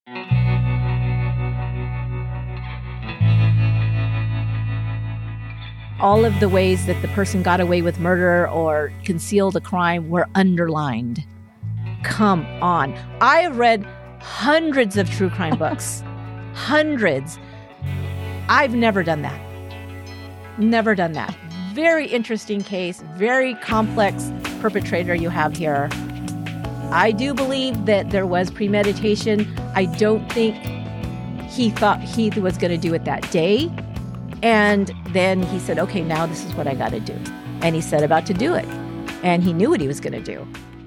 All of the ways that the person got away with murder or concealed a crime were underlined. Come on. I have read hundreds of true crime books. Hundreds. I've never done that. Never done that. Very interesting case, very complex perpetrator you have here. I do believe that there was premeditation. I don't think he thought he was going to do it that day. And then he said, okay, now this is what I got to do. And he set about to do it. And he knew what he was going to do.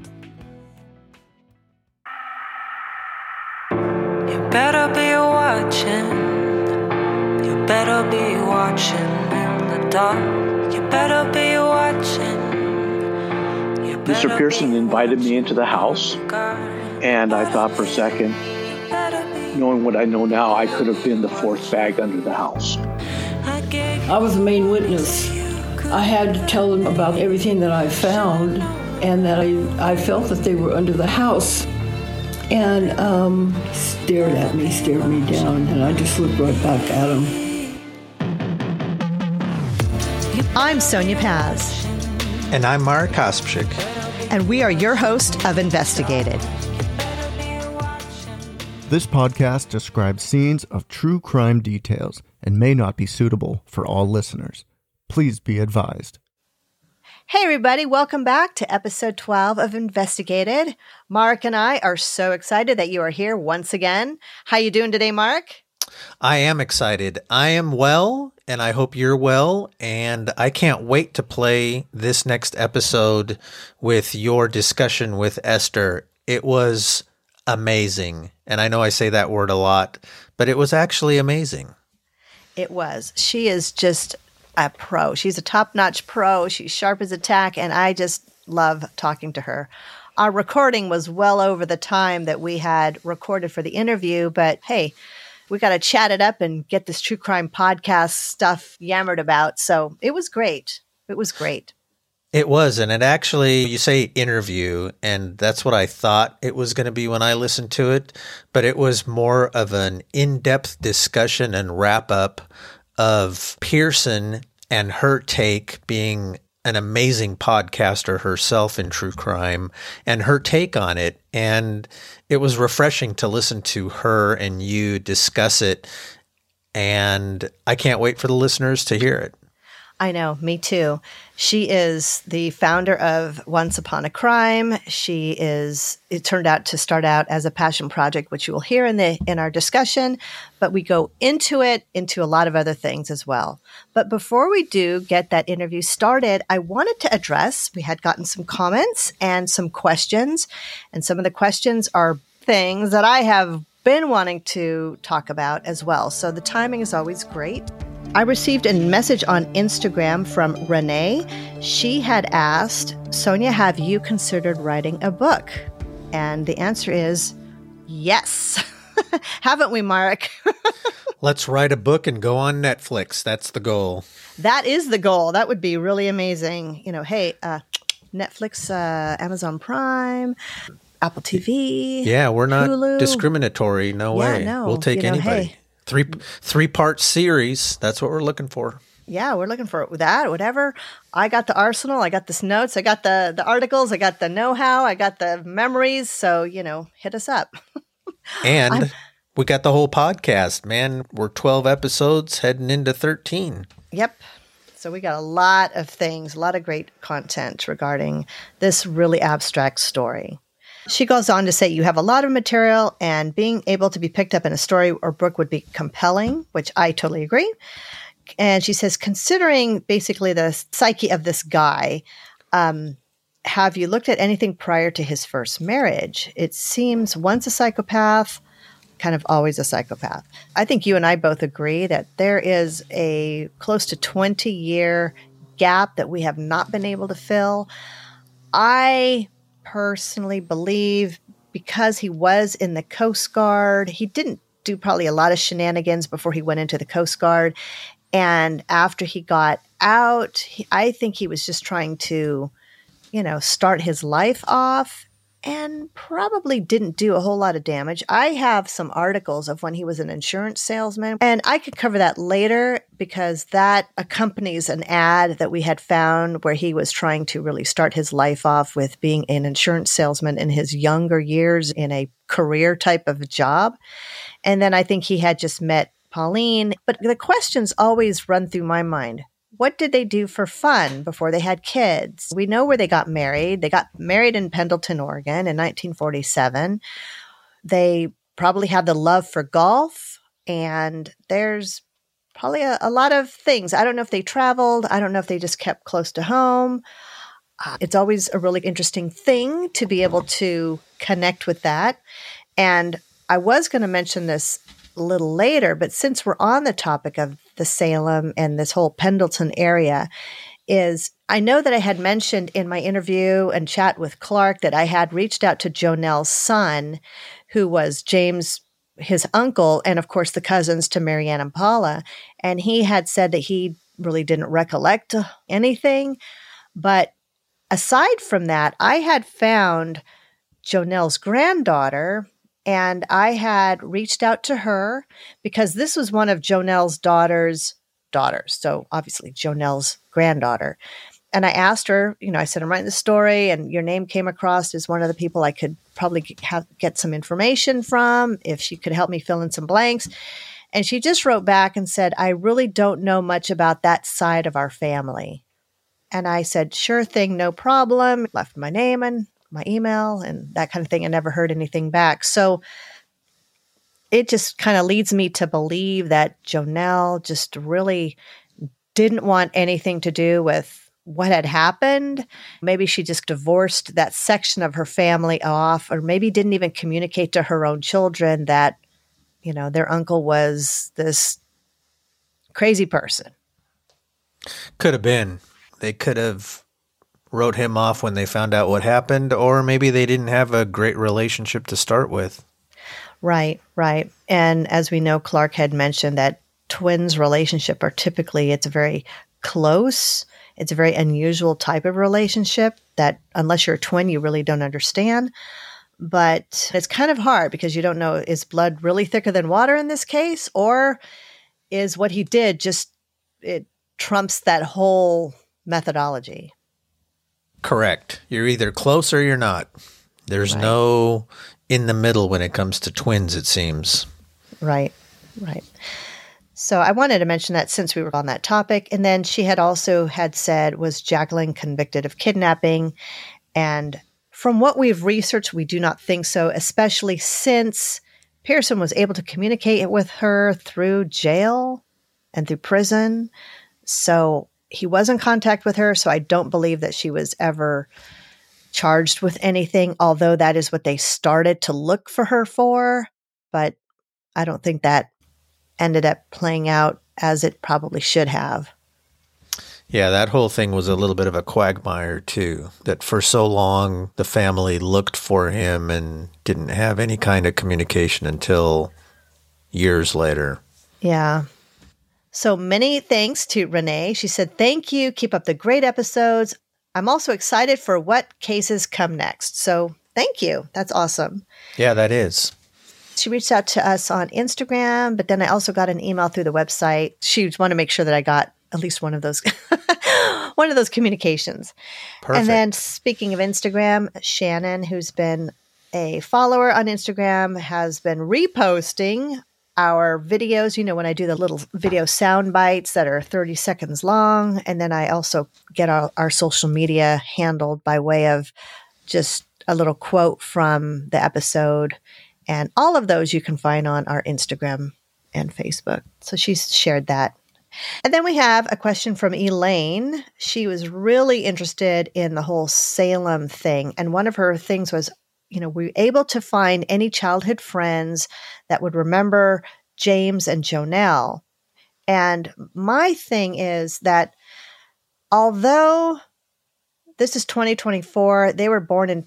You better be watching. You better be watching in the dark. You better be watching. Mr. Pearson invited me into the house. And I thought for a second, knowing what I know now, I could have been the fourth bag under the house. I was the main witness. I had to tell them about everything that I found and that I felt that they were under the house. And stared me down, and I just looked right back at him. I'm Sonia Paz. And I'm Mark Kospchik. And we are your host of Investigated. This podcast describes scenes of true crime details and may not be suitable for all listeners. Please be advised. Hey everybody, welcome back to episode 12 of Investigated. Mark and I are so excited that you are here once again. How you doing today, Mark? I am excited. I am well, and I hope you're well, and I can't wait to play this next episode with your discussion with Esther. It was amazing, and I know I say that word a lot, but it was actually amazing. It was. She is just a pro. She's a top-notch pro. She's sharp as a tack, and I just love talking to her. Our recording was well over the time that we had recorded for the interview, but hey, we got to chat it up and get this true crime podcast stuff yammered about. So it was great. It was great. It was, and it actually, you say interview, and that's what I thought it was going to be when I listened to it, but it was more of an in-depth discussion and wrap-up of Pearson and her take, being an amazing podcaster herself in true crime, and her take on it. And it was refreshing to listen to her and you discuss it, and I can't wait for the listeners to hear it. I know, me too. She is the founder of Once Upon a Crime. It turned out to start out as a passion project, which you will hear in our discussion, but we go into a lot of other things as well. But before we do get that interview started, I wanted to address, we had gotten some comments and some questions, and some of the questions are things that I have been wanting to talk about as well. So the timing is always great. I received a message on Instagram from Renee. She had asked, Sonia, have you considered writing a book? And the answer is yes. Haven't we, Mark? Let's write a book and go on Netflix. That's the goal. That is the goal. That would be really amazing. Hey, Netflix, Amazon Prime, Apple TV. Yeah, we're not Hulu. Discriminatory. No way. No. We'll take anybody. Hey. Three-part series. That's what we're looking for. Yeah, we're looking for that, whatever. I got the arsenal. I got the notes. I got the articles. I got the know-how. I got the memories. So, hit us up. And we got the whole podcast, man. We're 12 episodes heading into 13. Yep. So we got a lot of things, a lot of great content regarding this really abstract story. She goes on to say, you have a lot of material and being able to be picked up in a story or book would be compelling, which I totally agree. And she says, considering basically the psyche of this guy, have you looked at anything prior to his first marriage? It seems once a psychopath, kind of always a psychopath. I think you and I both agree that there is a close to 20-year gap that we have not been able to fill. I personally believe because he was in the Coast Guard, he didn't do probably a lot of shenanigans before he went into the Coast Guard. And after he got out, I think he was just trying to, start his life off. and probably didn't do a whole lot of damage. I have some articles of when he was an insurance salesman, and I could cover that later because that accompanies an ad that we had found where he was trying to really start his life off with being an insurance salesman in his younger years in a career type of job. And then I think he had just met Pauline. But the questions always run through my mind. What did they do for fun before they had kids? We know where they got married. They got married in Pendleton, Oregon in 1947. They probably had the love for golf, and there's probably a lot of things. I don't know if they traveled. I don't know if they just kept close to home. It's always a really interesting thing to be able to connect with that. And I was going to mention this a little later, but since we're on the topic of the Salem and this whole Pendleton area, is I know that I had mentioned in my interview and chat with Clark that I had reached out to Jonell's son, who was James, his uncle, and of course the cousins to Marianne and Paula. And he had said that he really didn't recollect anything. But aside from that, I had found Jonell's granddaughter, and I had reached out to her because this was one of Jonell's daughters. So obviously Jonell's granddaughter. And I asked her, I said, I'm writing the story and your name came across as one of the people I could probably get some information from if she could help me fill in some blanks. And she just wrote back and said, I really don't know much about that side of our family. And I said, sure thing, no problem. Left my name and my email and that kind of thing. I never heard anything back. So it just kind of leads me to believe that Jonell just really didn't want anything to do with what had happened. Maybe she just divorced that section of her family off, or maybe didn't even communicate to her own children that, their uncle was this crazy person. Could have been. They could have wrote him off when they found out what happened, or maybe they didn't have a great relationship to start with. Right. And as we know, Clark had mentioned that twins' relationship are typically, it's very close. It's a very unusual type of relationship that unless you're a twin, you really don't understand. But it's kind of hard because you don't know, is blood really thicker than water in this case? Or is what he did just, it trumps that whole methodology? Correct. You're either close or you're not. There's no in the middle when it comes to twins, it seems. Right. So I wanted to mention that since we were on that topic. And then she had also said, was Jacqueline convicted of kidnapping? And from what we've researched, we do not think so, especially since Pearson was able to communicate with her through jail and through prison. So he was in contact with her, so I don't believe that she was ever charged with anything, although that is what they started to look for her for. But I don't think that ended up playing out as it probably should have. Yeah, that whole thing was a little bit of a quagmire, too, that for so long the family looked for him and didn't have any kind of communication until years later. Yeah. So many thanks to Renee. She said, thank you. Keep up the great episodes. I'm also excited for what cases come next. So thank you. That's awesome. Yeah, that is. She reached out to us on Instagram, but then I also got an email through the website. She wanted to make sure that I got at least one of those communications. Perfect. And then speaking of Instagram, Shannon, who's been a follower on Instagram, has been reposting our videos, when I do the little video sound bites that are 30 seconds long. And then I also get our social media handled by way of just a little quote from the episode. And all of those you can find on our Instagram and Facebook. So she's shared that. And then we have a question from Elaine. She was really interested in the whole Salem thing. And one of her things was, were we able to find any childhood friends that would remember James and Jonell? And my thing is that although this is 2024, they were born in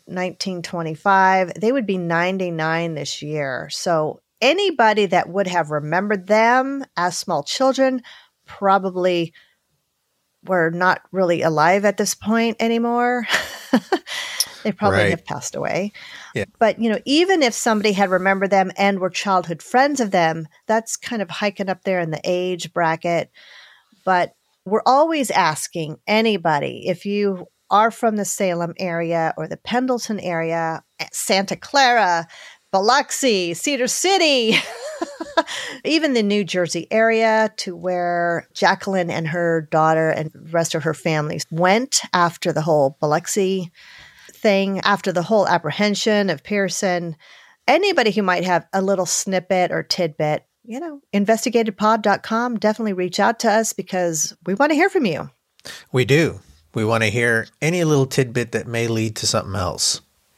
1925, they would be 99 this year. So anybody that would have remembered them as small children probably were not really alive at this point anymore. They probably Right. have passed away. Yeah. But, even if somebody had remembered them and were childhood friends of them, that's kind of hiking up there in the age bracket. But we're always asking anybody, if you are from the Salem area or the Pendleton area, Santa Clara, Biloxi, Cedar City, even the New Jersey area, to where Jacqueline and her daughter and the rest of her family went after the whole Biloxi thing, after the whole apprehension of Pearson. Anybody who might have a little snippet or tidbit, investigatedpod.com, definitely reach out to us because we want to hear from you. We do. We want to hear any little tidbit that may lead to something else.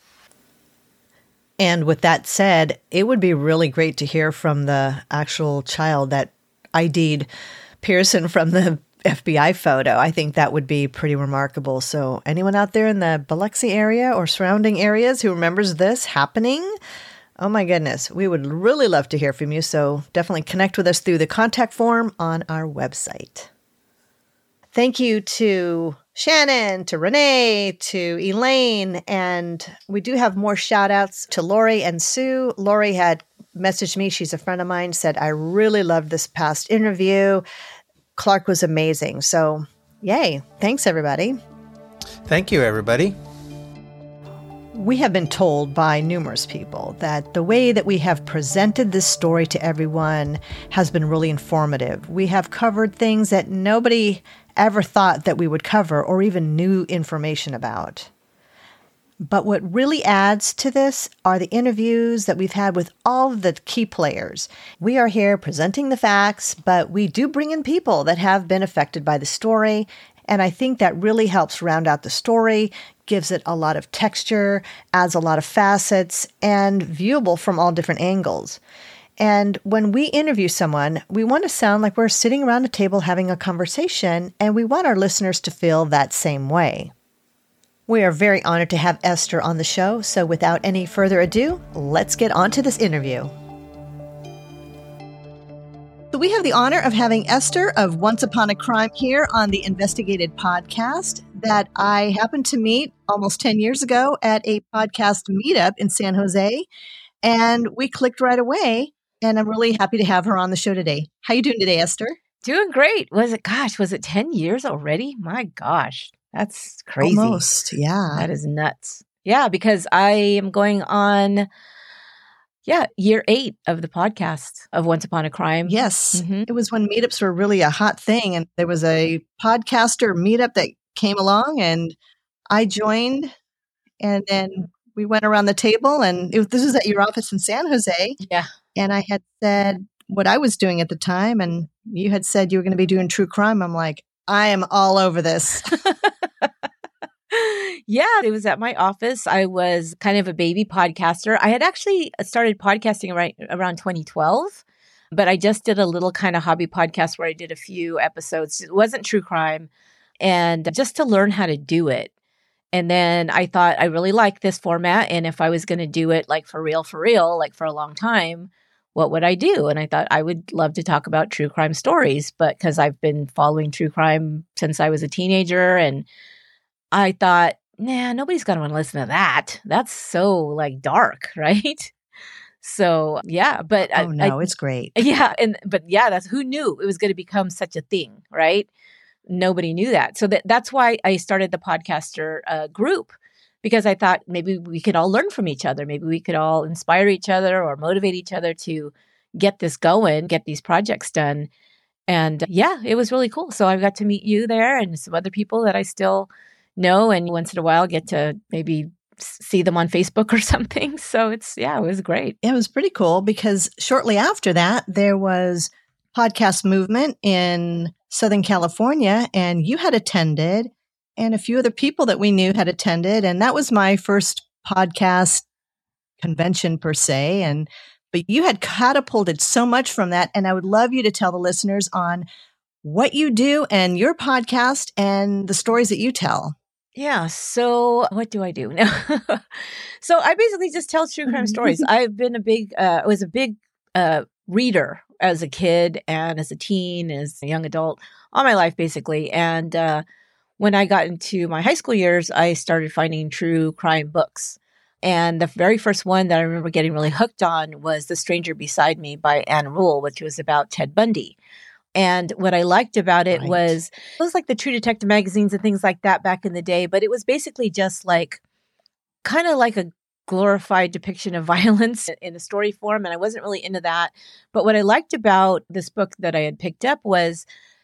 And with that said, it would be really great to hear from the actual child that ID'd Pearson from the FBI photo. I think that would be pretty remarkable. So anyone out there in the Biloxi area or surrounding areas who remembers this happening, oh my goodness, we would really love to hear from you. So definitely connect with us through the contact form on our website. Thank you to Shannon, to Renee, to Elaine, and we do have more shout outs to Lori and Sue. Lori had messaged me. She's a friend of mine, said, I really loved this past interview. Clark was amazing. So yay. Thanks, everybody. Thank you, everybody. We have been told by numerous people that the way that we have presented this story to everyone has been really informative. We have covered things that nobody ever thought that we would cover or even knew information about. But what really adds to this are the interviews that we've had with all of the key players. We are here presenting the facts, but we do bring in people that have been affected by the story. And I think that really helps round out the story, gives it a lot of texture, adds a lot of facets, and viewable from all different angles. And when we interview someone, we want to sound like we're sitting around a table having a conversation, and we want our listeners to feel that same way. We are very honored to have Esther on the show, so without any further ado, let's get on to this interview. So we have the honor of having Esther of Once Upon a Crime here on the Investigated podcast that I happened to meet almost 10 years ago at a podcast meetup in San Jose, and we clicked right away. And I'm really happy to have her on the show today. How you doing today, Esther? Doing great. Was it 10 years already? My gosh, that's crazy. Almost, yeah. That is nuts. Yeah, because I am going on, year 8 of the podcast of Once Upon a Crime. Yes. Mm-hmm. It was when meetups were really a hot thing. And there was a podcaster meetup that came along and I joined. And then we went around the table and this was at your office in San Jose. Yeah. And I had said what I was doing at the time, and you had said you were going to be doing true crime. I'm like, I am all over this. Yeah, it was at my office. I was kind of a baby podcaster. I had actually started podcasting around 2012, but I just did a little kind of hobby podcast where I did a few episodes. It wasn't true crime, and just to learn how to do it. And then I thought I really liked this format, and if I was going to do it like for real, like for a long time, what would I do? And I thought I would love to talk about true crime stories, but because I've been following true crime since I was a teenager, and I thought, nobody's going to want to listen to that. That's so like dark, right? So yeah, but it's great. Yeah, that's who knew it was going to become such a thing, right? Nobody knew that. So that's why I started the podcaster group, because I thought maybe we could all learn from each other. Maybe we could all inspire each other or motivate each other to get this going, get these projects done. And it was really cool. So I got to meet you there and some other people that I still know. And once in a while get to maybe see them on Facebook or something. So it was great. It was pretty cool because shortly after that, there was podcast movement in Southern California, and you had attended, and a few other people that we knew had attended. And that was my first podcast convention per se. But you had catapulted so much from that. And I would love you to tell the listeners on what you do and your podcast and the stories that you tell. Yeah. So what do I do now? So I basically just tell true crime stories. I've been was a big reader as a kid and as a teen, as a young adult, all my life basically. And when I got into my high school years, I started finding true crime books. And the very first one that I remember getting really hooked on was The Stranger Beside Me by Ann Rule, which was about Ted Bundy. And what I liked about it was like the True Detective magazines and things like that back in the day, but it was basically just like kind of like a glorified depiction of violence in a story form. And I wasn't really into that. But what I liked about this book that I had picked up was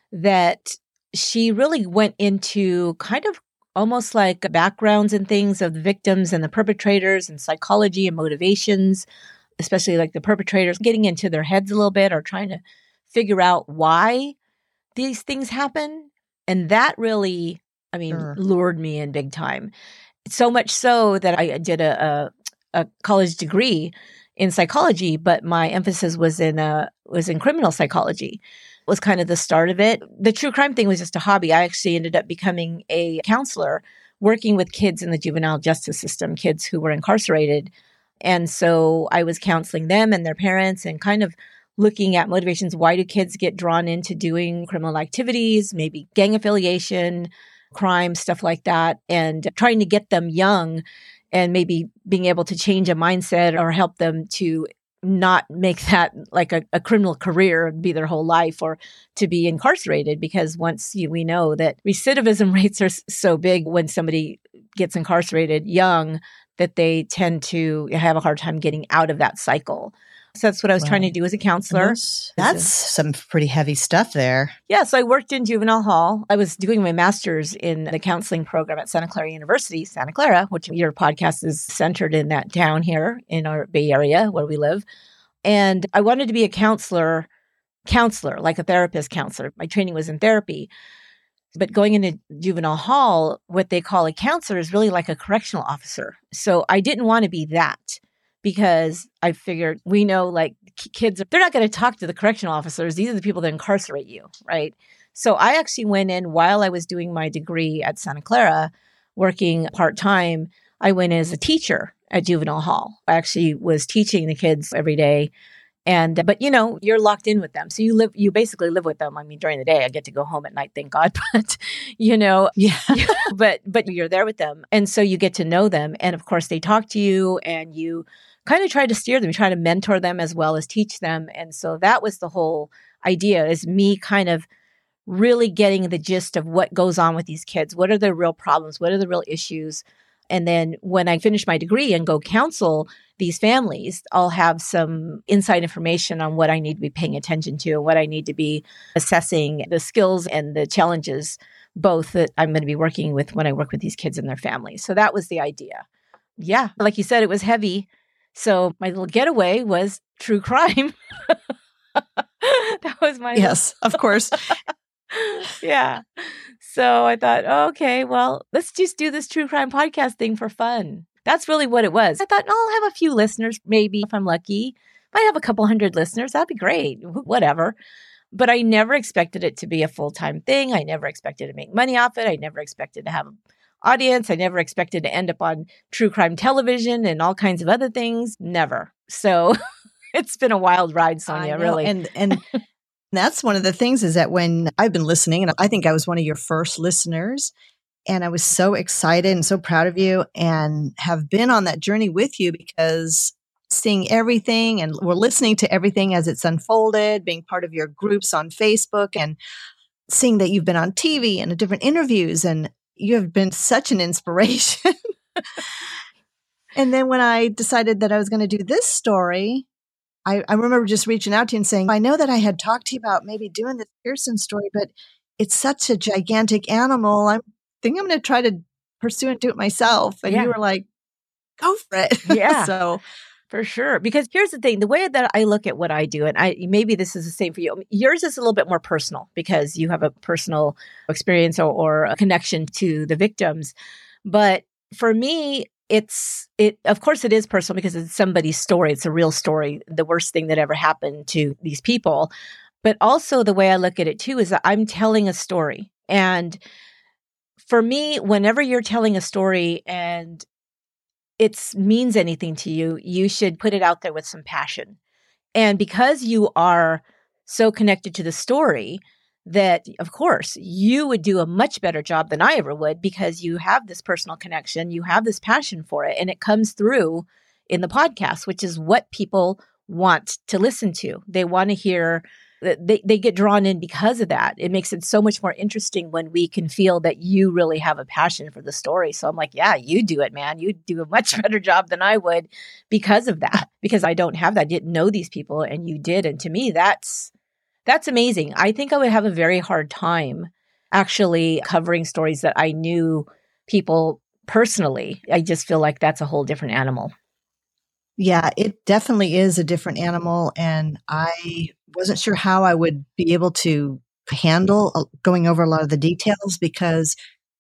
that she really went into kind of almost like backgrounds and things of the victims and the perpetrators and psychology and motivations, especially like the perpetrators, getting into their heads a little bit or trying to figure out why these things happen. And that really, lured me in big time. So much so that I did a college degree in psychology, but my emphasis was in criminal psychology. It was kind of the start of it. The true crime thing was just a hobby. I actually ended up becoming a counselor working with kids in the juvenile justice system, kids who were incarcerated. And so I was counseling them and their parents and kind of looking at motivations. Why do kids get drawn into doing criminal activities, maybe gang affiliation, crime, stuff like that, and trying to get them young and maybe being able to change a mindset or help them to not make that like a criminal career and be their whole life or to be incarcerated. Because once we know that recidivism rates are so big when somebody gets incarcerated young that they tend to have a hard time getting out of that cycle. So that's what I was trying to do as a counselor. That's some pretty heavy stuff there. Yeah. So I worked in juvenile hall. I was doing my master's in the counseling program at Santa Clara University, Santa Clara, which your podcast is centered in that town here in our Bay Area where we live. And I wanted to be a counselor, like a therapist counselor. My training was in therapy. But going into juvenile hall, what they call a counselor is really like a correctional officer. So I didn't want to be that. Because I figured we know like kids, they're not going to talk to the correctional officers. These are the people that incarcerate you, right? So I actually went in while I was doing my degree at Santa Clara, working part-time. I went as a teacher at juvenile hall. I actually was teaching the kids every day. But you're locked in with them. So you basically live with them. I mean, during the day, I get to go home at night, thank God. But, but you're there with them. And so you get to know them. And of course, they talk to you and you kind of try to steer them, you try to mentor them as well as teach them. And so that was the whole idea, is me kind of really getting the gist of what goes on with these kids. What are the real problems? What are the real issues? And then when I finish my degree and go counsel these families, I'll have some inside information on what I need to be paying attention to, what I need to be assessing, the skills and the challenges, both that I'm going to be working with when I work with these kids and their families. So that was the idea. Yeah. Like you said, it was heavy. So my little getaway was true crime. That was my... Yes, of course. Yeah. So I thought, okay, well, let's just do this true crime podcast thing for fun. That's really what it was. I thought, I'll have a few listeners, maybe if I'm lucky. Might have a couple hundred listeners. That'd be great. Whatever. But I never expected it to be a full-time thing. I never expected to make money off it. I never expected to have an audience. I never expected to end up on true crime television and all kinds of other things. Never. So it's been a wild ride, Sonia, really. And that's one of the things, is that when I've been listening, and I think I was one of your first listeners, and I was so excited and so proud of you and have been on that journey with you, because seeing everything and we're listening to everything as it's unfolded, being part of your groups on Facebook and seeing that you've been on TV and different interviews, and you have been such an inspiration. And then when I decided that I was going to do this story, I remember just reaching out to you and saying, I know that I had talked to you about maybe doing the Pearson story, but it's such a gigantic animal. I think I'm going to try to pursue and do it myself. And you were like, go for it. Yeah. So for sure. Because here's the thing, the way that I look at what I do, and maybe this is the same for you. Yours is a little bit more personal because you have a personal experience or a connection to the victims. But for me, of course it is personal because it's somebody's story. It's a real story. The worst thing that ever happened to these people. But also the way I look at it too is that I'm telling a story. And for me, whenever you're telling a story and it means anything to you, you should put it out there with some passion. And because you are so connected to the story, that, of course, you would do a much better job than I ever would because you have this personal connection, you have this passion for it, and it comes through in the podcast, which is what people want to listen to. They want to hear that they get drawn in because of that. It makes it so much more interesting when we can feel that you really have a passion for the story. So I'm like, yeah, you do it, man. You do a much better job than I would because of that, because I don't have that. I didn't know these people and you did. And to me, that's amazing. I think I would have a very hard time actually covering stories that I knew people personally. I just feel like that's a whole different animal. Yeah, it definitely is a different animal. And I wasn't sure how I would be able to handle going over a lot of the details, because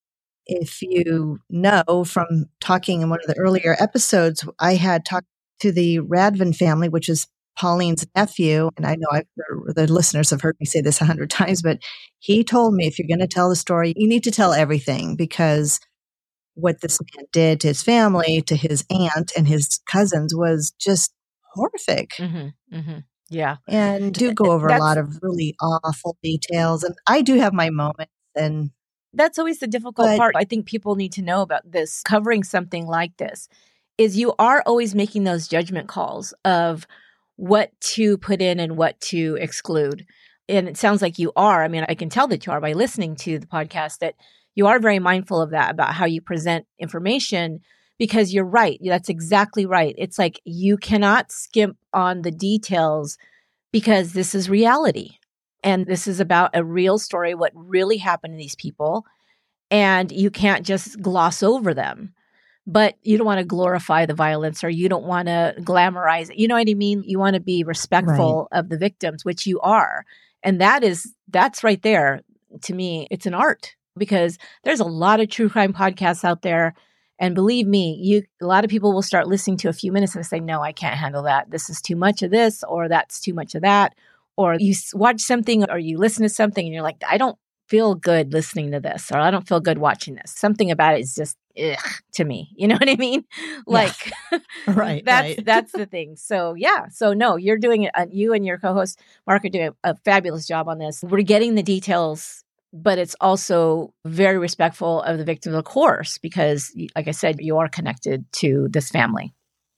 if you know from talking in one of the earlier episodes, I had talked to the Radvin family, which is Pauline's nephew. And I know the listeners have heard me say this 100 times, but he told me, if you're going to tell the story, you need to tell everything, because what this man did to his family, to his aunt and his cousins was just horrific. Mm-hmm, mm-hmm. Yeah. And do go over a lot of really awful details. And I do have my moments. And that's always the difficult part. I think people need to know about this, covering something like this, is you are always making those judgment calls of what to put in and what to exclude. And it sounds like you are. I mean, I can tell that you are by listening to the podcast, that you are very mindful of that, about how you present information, because you're right. That's exactly right. It's like you cannot skimp on the details, because this is reality. And this is about a real story, what really happened to these people. And you can't just gloss over them. But you don't want to glorify the violence, or you don't want to glamorize it. You know what I mean? You want to be respectful of the victims, which you are. And that's right there. To me, it's an art, because there's a lot of true crime podcasts out there. And believe me, a lot of people will start listening to a few minutes and say, no, I can't handle that. This is too much of this, or that's too much of that. Or you watch something, or you listen to something and you're like, I don't feel good listening to this, or I don't feel good watching this. Something about it is just to me. You know what I mean? Like, right. That's the thing. So yeah. So no, you're doing it. You and your co-host, Mark, are doing a fabulous job on this. We're getting the details, but it's also very respectful of the victim, of course, because like I said, you are connected to this family.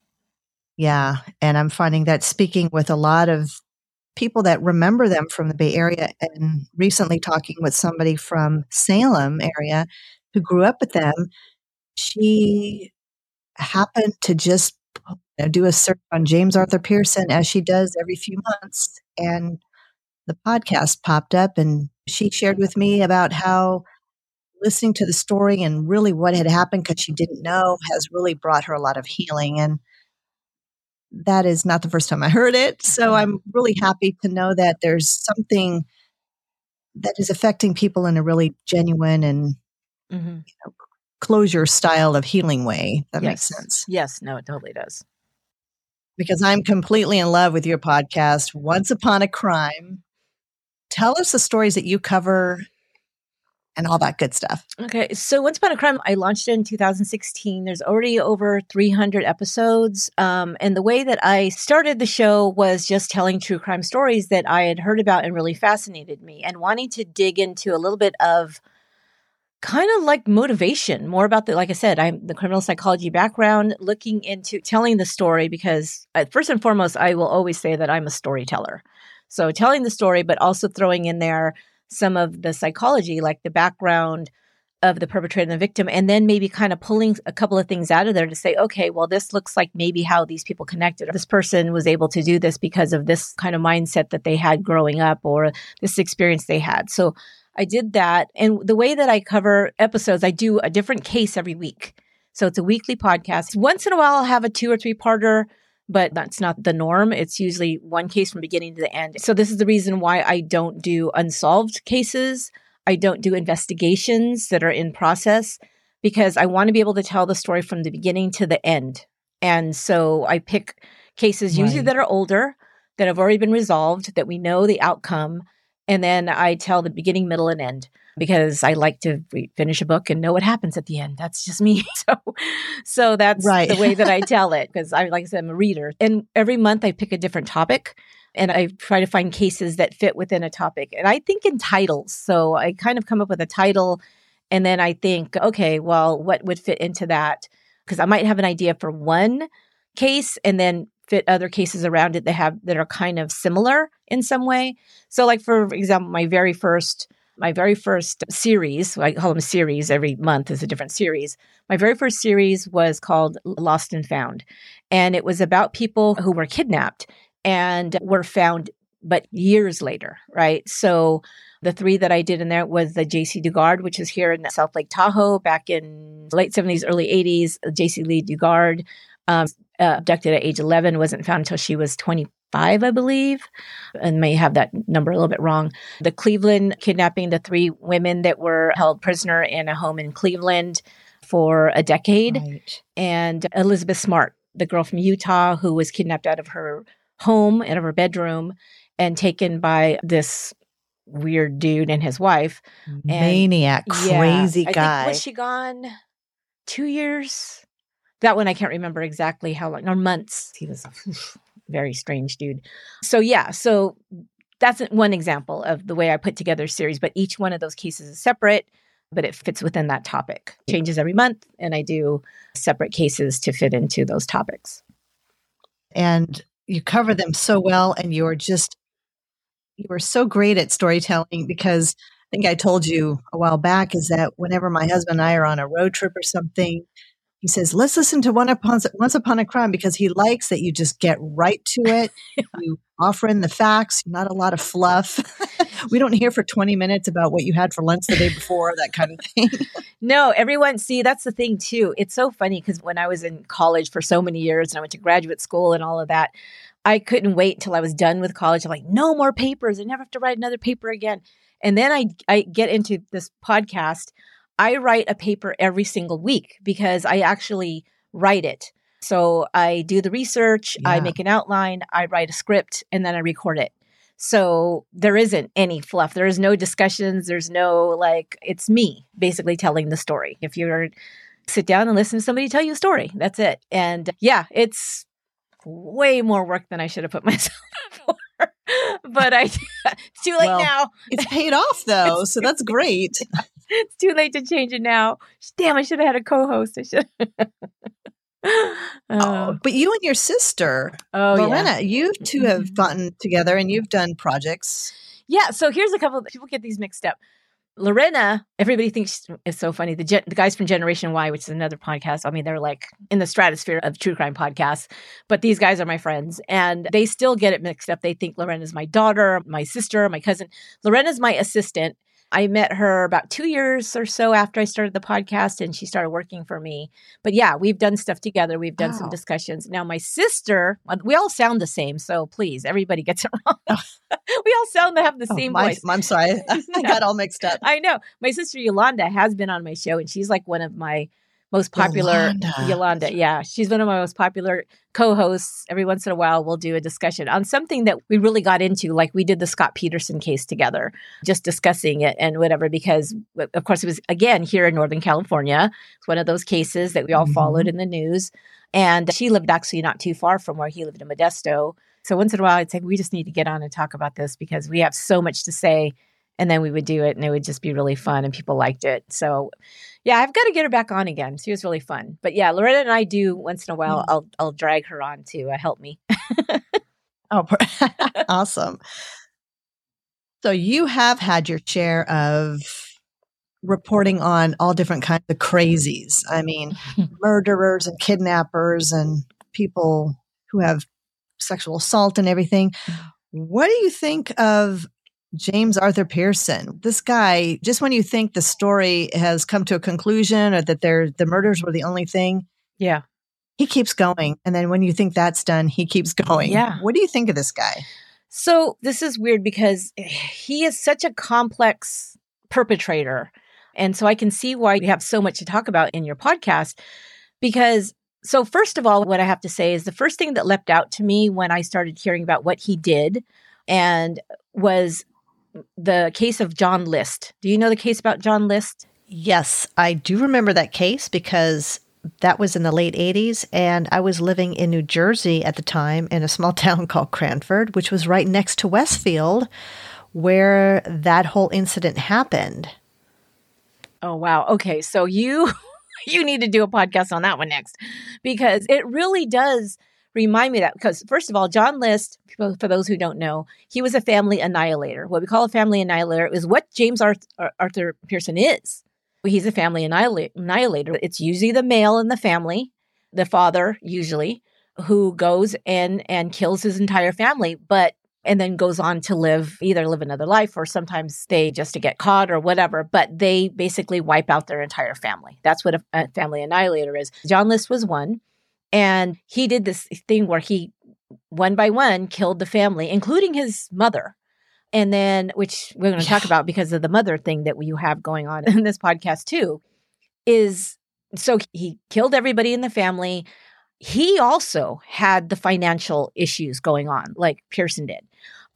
Yeah. And I'm finding that speaking with a lot of people that remember them from the Bay Area, and recently talking with somebody from Salem area who grew up with them, she happened to just do a search on James Arthur Pearson, as she does every few months. And the podcast popped up, and she shared with me about how listening to the story and really what had happened, because she didn't know, has really brought her a lot of healing. And that is not the first time I heard it. So I'm really happy to know that there's something that is affecting people in a really genuine and closure style of healing way. That makes sense. Yes. No, it totally does. Because I'm completely in love with your podcast, Once Upon a Crime. Tell us the stories that you cover and all that good stuff. Okay. So Once Upon a Crime, I launched it in 2016. There's already over 300 episodes. And the way that I started the show was just telling true crime stories that I had heard about and really fascinated me, and wanting to dig into a little bit of kind of like motivation, more about like I said, I'm the criminal psychology background, looking into telling the story, because first and foremost, I will always say that I'm a storyteller. So telling the story, but also throwing in there some of the psychology, like the background of the perpetrator and the victim, and then maybe kind of pulling a couple of things out of there to say, okay, well, this looks like maybe how these people connected. This person was able to do this because of this kind of mindset that they had growing up, or this experience they had. So I did that. And the way that I cover episodes, I do a different case every week. So it's a weekly podcast. Once in a while, I'll have a 2 or 3-parter, but that's not the norm. It's usually one case from beginning to the end. So this is the reason why I don't do unsolved cases. I don't do investigations that are in process, because I want to be able to tell the story from the beginning to the end. And so I pick cases usually that are older, that have already been resolved, that we know the outcome. And then I tell the beginning, middle, and end, because I like to finish a book and know what happens at the end. That's just me. So that's the way that I tell it, because like I said, I'm a reader. And every month I pick a different topic. And I try to find cases that fit within a topic. And I think in titles. So I kind of come up with a title and then I think, okay, well, what would fit into that? Because I might have an idea for one case and then fit other cases around it that are kind of similar in some way. So like, for example, my very first series, I call them series, every month is a different series. My very first series was called Lost and Found. And it was about people who were kidnapped and were found, but years later, right? So the 3 that I did in there was the J.C. Dugard, which is here in South Lake Tahoe back in late 70s, early 80s. J.C. Lee Dugard, abducted at age 11, wasn't found until she was 25, I believe, and may have that number a little bit wrong. The Cleveland kidnapping, the 3 women that were held prisoner in a home in Cleveland for a decade. Right. And Elizabeth Smart, the girl from Utah who was kidnapped out of her home, out of her bedroom, and taken by this weird dude and his wife. Maniac, crazy guy. I think, was she gone 2 years? That one I can't remember exactly how long, or months. He was a very strange dude. So that's one example of the way I put together a series, but each one of those cases is separate, but it fits within that topic. It changes every month, and I do separate cases to fit into those topics. And you cover them so well, and you were so great at storytelling, because I think I told you a while back is that whenever my husband and I are on a road trip or something, he says, let's listen to Once Upon a Crime, because he likes that you just get right to it. You offer in the facts, not a lot of fluff. We don't hear for 20 minutes about what you had for lunch the day before, that kind of thing. No, everyone, see, that's the thing too. It's so funny because when I was in college for so many years and I went to graduate school and all of that, I couldn't wait until I was done with college. I'm like, no more papers. I never have to write another paper again. And then I get into this podcast. I write a paper every single week because I actually write it. So I do the research, I make an outline, I write a script, and then I record it. So there isn't any fluff. There is no discussions. There's no it's me basically telling the story. If you sit down and listen to somebody tell you a story, that's it. And it's way more work than I should have put myself for. But it's too late now. It's paid off though, so that's great. It's too late to change it now. Damn, I should have had a co-host. I should. But you and your sister, Lorena, you two have gotten together and you've done projects. Yeah. So here's a couple. People get these mixed up. Lorena, everybody thinks it's so funny. The guys from Generation Y, which is another podcast. I mean, they're like in the stratosphere of true crime podcasts, but these guys are my friends and they still get it mixed up. They think Lorena's my daughter, my sister, my cousin. Lorena's my assistant. I met her about 2 years or so after I started the podcast and she started working for me. But yeah, we've done stuff together. We've done some discussions. Now my sister, we all sound the same. So please, everybody gets it wrong. We all sound to have the same voice. I'm sorry. I got all mixed up. I know. My sister Yolanda has been on my show and she's like one of my most popular. Yolanda. Yeah. She's one of my most popular co-hosts. Every once in a while, we'll do a discussion on something that we really got into. Like we did the Scott Peterson case together, just discussing it and whatever, because of course it was again here in Northern California. It's one of those cases that we all followed in the news. And she lived actually not too far from where he lived in Modesto. So once in a while, I'd say, we just need to get on and talk about this because we have so much to say. And then we would do it and it would just be really fun and people liked it. So yeah, I've got to get her back on again. She was really fun. But yeah, Lorena and I do once in a while, I'll drag her on to help me. Oh, awesome. So you have had your share of reporting on all different kinds of crazies. I mean, murderers and kidnappers and people who have sexual assault and everything. What do you think of James Arthur Pearson? This guy, just when you think the story has come to a conclusion or that the murders were the only thing, he keeps going. And then when you think that's done, he keeps going. Yeah. What do you think of this guy? So this is weird because he is such a complex perpetrator. And so I can see why you have so much to talk about in your podcast so first of all, what I have to say is the first thing that leapt out to me when I started hearing about what he did and was the case of John List. Do you know the case about John List? Yes, I do remember that case because That was in the late 80s, and I was living in New Jersey at the time in a small town called Cranford, which was right next to Westfield, where that whole incident happened. Oh, wow. Okay. So you need to do a podcast on that one next, because it really does remind me of that. Because first of all, John List, for those who don't know, he was a family annihilator. What we call a family annihilator is what James Arthur Pierson is. He's a family annihilator. It's usually the male in the family, the father usually, who goes in and kills his entire family, and then goes on to either live another life, or sometimes they just to get caught or whatever, but they basically wipe out their entire family. That's what a family annihilator is. John List was one, and he did this thing where he, one by one, killed the family, including his mother. And then, which we're going to talk about because of the mother thing that you have going on in this podcast too, is so he killed everybody in the family. He also had the financial issues going on like Pierson did.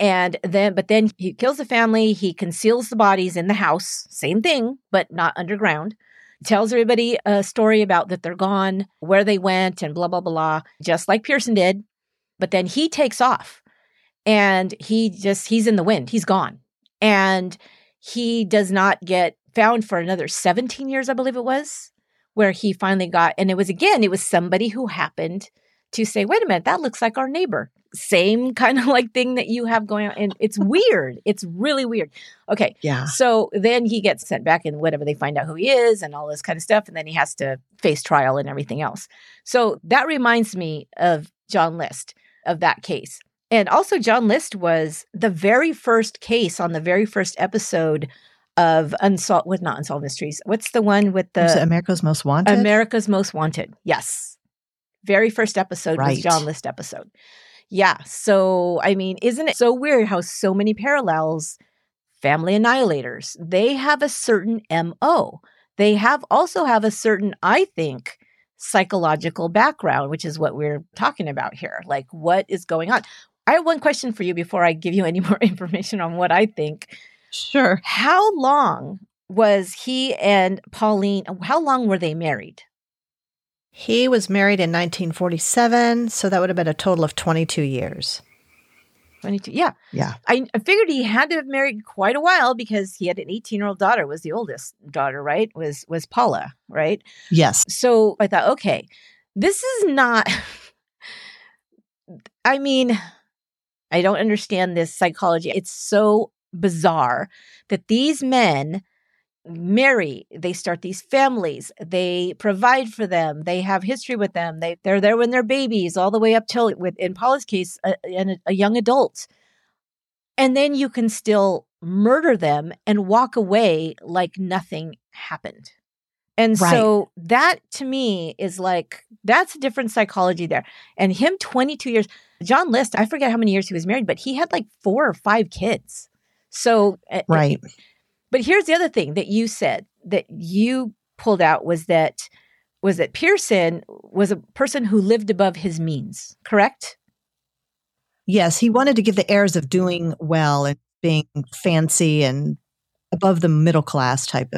But then he kills the family. He conceals the bodies in the house. Same thing, but not underground. Tells everybody a story about that they're gone, where they went, and blah, blah, blah, just like Pierson did. But then he takes off. And he's in the wind. He's gone. And he does not get found for another 17 years, I believe it was, where he finally got, and it was somebody who happened to say, wait a minute, that looks like our neighbor. Same kind of like thing that you have going on. And it's weird. It's really weird. Okay. Yeah. So then he gets sent back and whatever, they find out who he is and all this kind of stuff. And then he has to face trial and everything else. So that reminds me of John List, of that case. And also, John List was the very first case on the very first episode of not Unsolved Mysteries. What's the one with Was it America's Most Wanted? America's Most Wanted. Yes. Very first episode was John List episode. Yeah. So, I mean, isn't it so weird how so many parallels, family annihilators, they have a certain MO. They also have a certain, I think, psychological background, which is what we're talking about here. Like, what is going on? I have one question for you before I give you any more information on what I think. Sure. How long was he and Pauline, how long were they married? He was married in 1947, so that would have been a total of 22 years. 22, yeah. Yeah. I figured he had to have married quite a while because he had an 18-year-old daughter, was the oldest daughter, right? Was Paula, right? Yes. So I thought, okay, this is not, I mean, I don't understand this psychology. It's so bizarre that these men marry, they start these families, they provide for them, they have history with them, they're there when they're babies, all the way up till, in Paula's case, a young adult. And then you can still murder them and walk away like nothing happened. And so that to me is like, that's a different psychology there. And him 22 years, John List, I forget how many years he was married, but he had like 4 or 5 kids. So, right. But here's the other thing that you said that you pulled out was that Pierson was a person who lived above his means, correct? Yes, he wanted to give the airs of doing well and being fancy and above the middle class type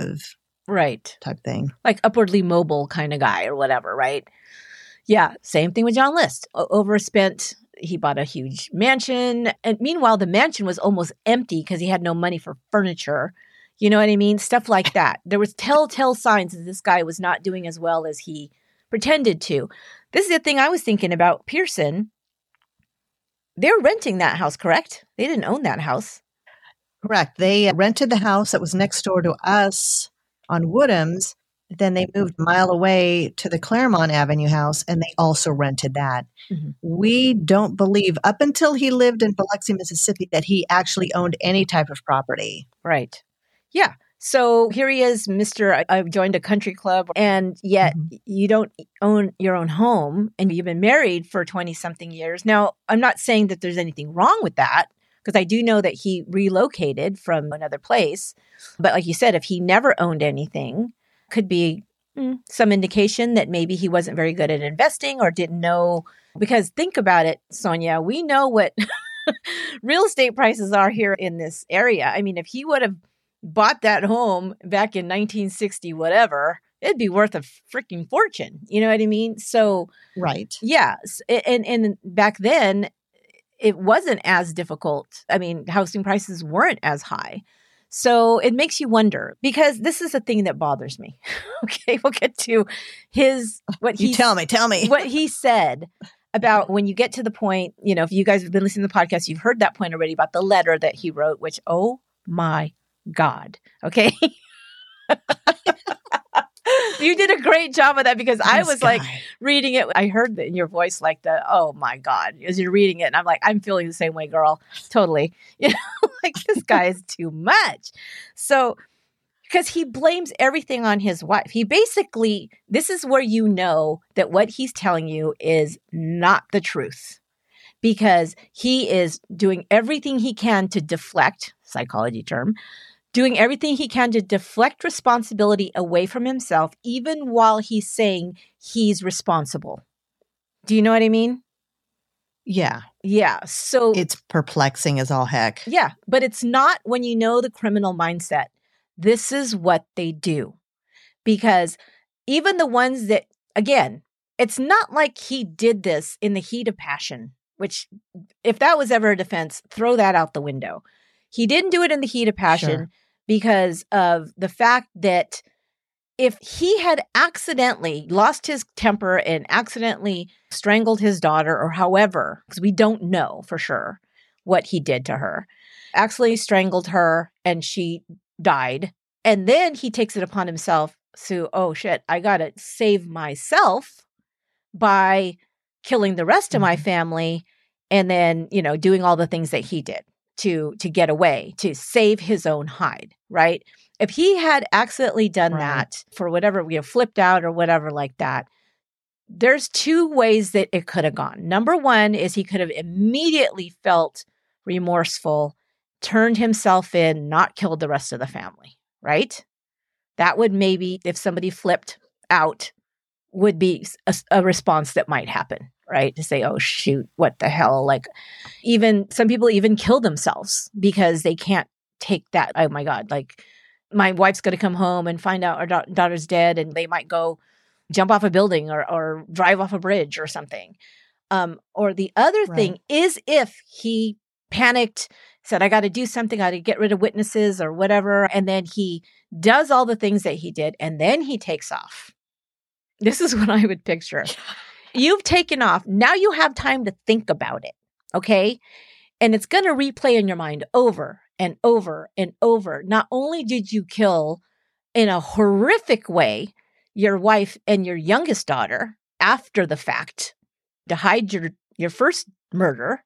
thing. Like upwardly mobile kind of guy or whatever, right? Yeah, same thing with John List. Overspent. He bought a huge mansion. And meanwhile, the mansion was almost empty because he had no money for furniture. You know what I mean? Stuff like that. There was telltale signs that this guy was not doing as well as he pretended to. This is the thing I was thinking about Pierson. They were renting that house, correct? They didn't own that house. Correct. They rented the house that was next door to us on Woodhams. Then they moved a mile away to the Claremont Avenue house, and they also rented that. Mm-hmm. We don't believe, up until he lived in Biloxi, Mississippi, that he actually owned any type of property. Right. Yeah. So here he is, Mr. I've joined a country club, and yet you don't own your own home, and you've been married for 20-something years. Now, I'm not saying that there's anything wrong with that, because I do know that he relocated from another place. But like you said, if he never owned anything, could be some indication that maybe he wasn't very good at investing or didn't know. Because think about it, Sonia, we know what real estate prices are here in this area. I mean, if he would have bought that home back in 1960, whatever, it'd be worth a freaking fortune. You know what I mean? So, Right. yeah. And back then, it wasn't as difficult. I mean, housing prices weren't as high. So it makes you wonder, because this is a thing that bothers me. Okay, we'll get to what he tell me what he said about when you get to the point, if you guys have been listening to the podcast, you've heard that point already about the letter that he wrote, which, oh my God. Okay. You did a great job of that, because I was like reading it. I heard that in your voice, like oh my God, as you're reading it. And I'm like, I'm feeling the same way, girl. Totally. Like this guy is too much. So, because he blames everything on his wife. He basically, this is where you know that what he's telling you is not the truth, because he is doing everything he can to deflect, psychology term, doing everything he can to deflect responsibility away from himself, even while he's saying he's responsible. Do you know what I mean? Yeah. Yeah. So it's perplexing as all heck. Yeah. But it's not when you know the criminal mindset. This is what they do. Because even the ones that, again, it's not like he did this in the heat of passion, which if that was ever a defense, throw that out the window. He didn't do it in the heat of passion because of the fact that if he had accidentally lost his temper and accidentally strangled his daughter, or however, because we don't know for sure what he did to her, accidentally strangled her and she died. And then he takes it upon himself to, oh shit, I got to save myself by killing the rest of my family. And then, doing all the things that he did to get away, to save his own hide, right? If he had accidentally done that for whatever, flipped out or whatever like that, there's two ways that it could have gone. Number one is he could have immediately felt remorseful, turned himself in, not killed the rest of the family, right? That would maybe, if somebody flipped out, would be a response that might happen, right? To say, oh, shoot, what the hell? Like, even some people even kill themselves because they can't take that. Oh my God, like my wife's going to come home and find out our daughter's dead, and they might go jump off a building or drive off a bridge or something. Or the other thing is if he panicked, said, I got to do something, I got to get rid of witnesses or whatever. And then he does all the things that he did, and then he takes off. This is what I would picture. You've taken off. Now you have time to think about it. Okay. And it's going to replay in your mind over and over and over. Not only did you kill in a horrific way your wife and your youngest daughter after the fact to hide your first murder,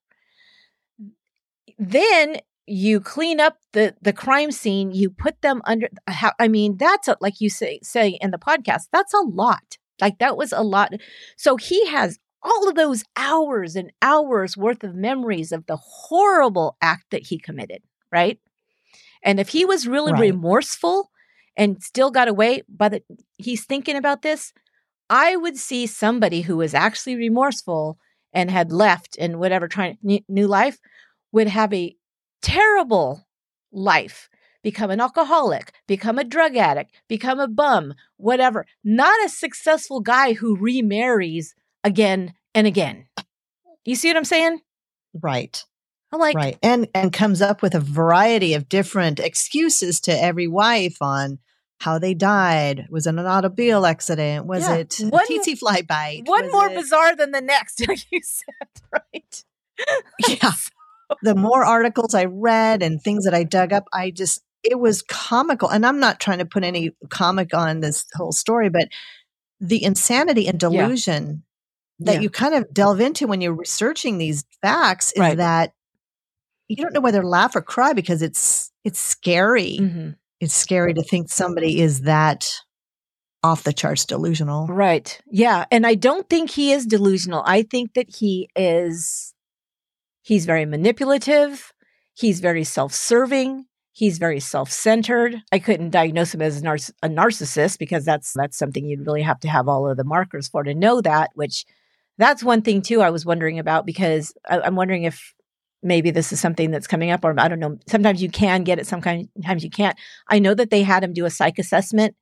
then you clean up the crime scene, you put them under, that's like you say in the podcast, that's a lot. Like that was a lot. So he has all of those hours and hours worth of memories of the horrible act that he committed, right? And if he was really remorseful and still got away, but he's thinking about this, I would see somebody who was actually remorseful and had left and whatever, trying new life, would have a terrible life. Become an alcoholic, become a drug addict, become a bum, whatever. Not a successful guy who remarries again and again. You see what I'm saying? Right. I'm like, and comes up with a variety of different excuses to every wife on how they died. Was it an automobile accident? Was it a TT fly bite? One more bizarre than the next, like you said, right? Yeah. The more articles I read and things that I dug up, it was comical. And I'm not trying to put any comic on this whole story, but the insanity and delusion that you kind of delve into when you're researching these facts is that you don't know whether to laugh or cry, because it's scary. Mm-hmm. It's scary to think somebody is that off the charts delusional. Right. Yeah. And I don't think he is delusional. I think that he's very manipulative. He's very self-serving. He's very self-centered. I couldn't diagnose him as a narcissist, because that's something you'd really have to have all of the markers for to know that, which that's one thing too I was wondering about, because I'm wondering if maybe this is something that's coming up, or I don't know. Sometimes you can get it, sometimes you can't. I know that they had him do a psych assessment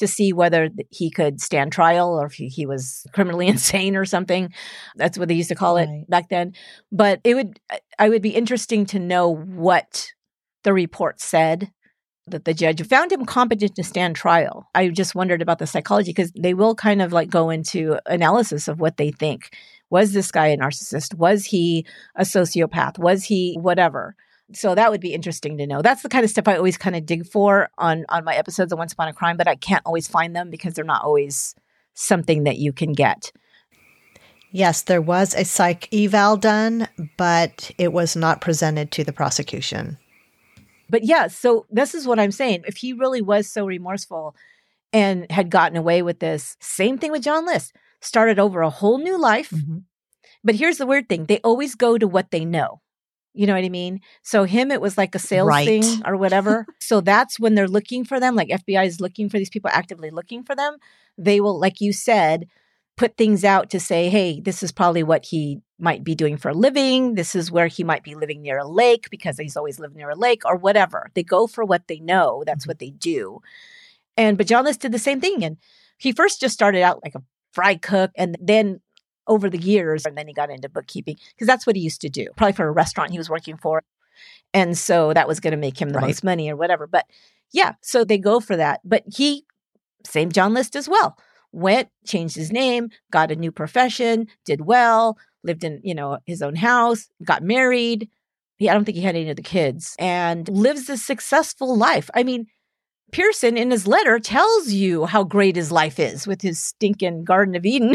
to see whether he could stand trial or if he was criminally insane or something. That's what they used to call it back then. But I would be interesting to know what the report said, that the judge found him competent to stand trial. I just wondered about the psychology, because they will kind of like go into analysis of what they think. Was this guy a narcissist? Was he a sociopath? Was he whatever? So that would be interesting to know. That's the kind of stuff I always kind of dig for on my episodes of Once Upon a Crime, but I can't always find them because they're not always something that you can get. Yes, there was a psych eval done, but it was not presented to the prosecution. But yeah, so this is what I'm saying. If he really was so remorseful and had gotten away with this, same thing with John List. Started over a whole new life. Mm-hmm. But here's the weird thing. They always go to what they know. You know what I mean? So him, it was like a sales thing or whatever. So that's when they're looking for them. Like FBI is looking for these people, actively looking for them. They will, like you said, put things out to say, hey, this is probably what he might be doing for a living. This is where he might be living near a lake because he's always lived near a lake or whatever. They go for what they know. That's what they do. But John List did the same thing. And he first just started out like a fry cook, and then over the years, and then he got into bookkeeping because that's what he used to do, probably for a restaurant he was working for. And so that was going to make him the most money or whatever. But yeah, so they go for that. But same John List as well, went, changed his name, got a new profession, did well, lived in, his own house, got married. I don't think he had any of the kids, and lives a successful life. I mean, Pearson in his letter tells you how great his life is with his stinking Garden of Eden.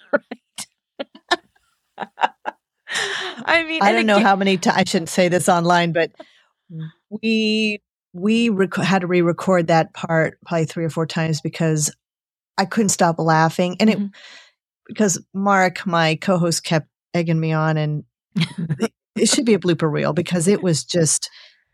I mean, I don't know how many times, I shouldn't say this online, but we had to re-record that part probably 3 or 4 times because I couldn't stop laughing. And because Mark, my co-host, kept egging me on, and it should be a blooper reel because it was just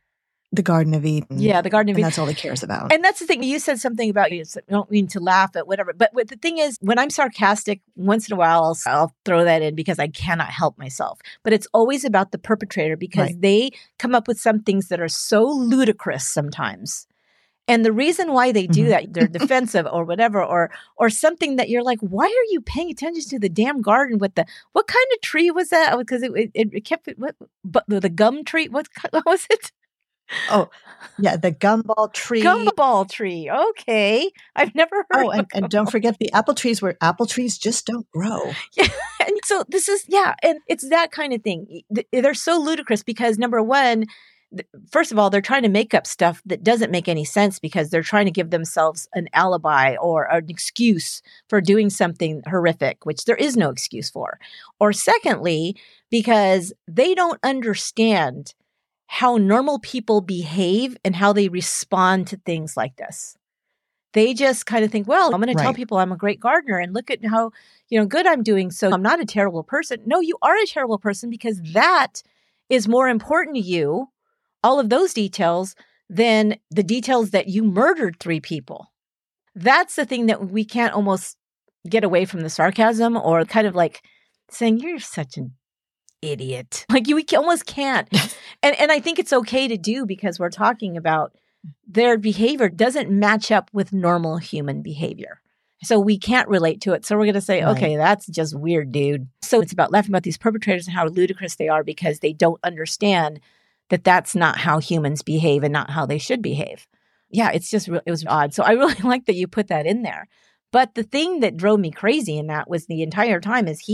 the Garden of Eden. Yeah, the Garden of Eden. And that's all he cares about. And that's the thing. You said something about you don't mean to laugh at whatever. But the thing is, when I'm sarcastic, once in a while, I'll throw that in because I cannot help myself. But it's always about the perpetrator because they come up with some things that are so ludicrous sometimes. And the reason why they do that, they're defensive or whatever, or something that you're like, why are you paying attention to the damn garden with what kind of tree was that? Because it kept the gum tree. What was it? Oh, yeah, the gumball tree. Gumball tree. Okay. I've never heard of and don't forget the apple trees where apple trees just don't grow. Yeah. And so this is, and it's that kind of thing. They're so ludicrous because number one, first of all, they're trying to make up stuff that doesn't make any sense because they're trying to give themselves an alibi or an excuse for doing something horrific, which there is no excuse for. Or secondly, because they don't understand how normal people behave and how they respond to things like this. They just kind of think, well, I'm going to tell people I'm a great gardener and look at how, good I'm doing. So I'm not a terrible person. No, you are a terrible person because that is more important to you, all of those details, than the details that you murdered 3 people. That's the thing that we can't almost get away from the sarcasm or kind of like saying, you're such an idiot. Like you almost can't. And I think it's okay to do because we're talking about their behavior doesn't match up with normal human behavior. So we can't relate to it. So we're going to say, okay, that's just weird, dude. So it's about laughing about these perpetrators and how ludicrous they are because they don't understand that that's not how humans behave and not how they should behave. Yeah, it's just, it was odd. So I really like that you put that in there. But the thing that drove me crazy in that was the entire time is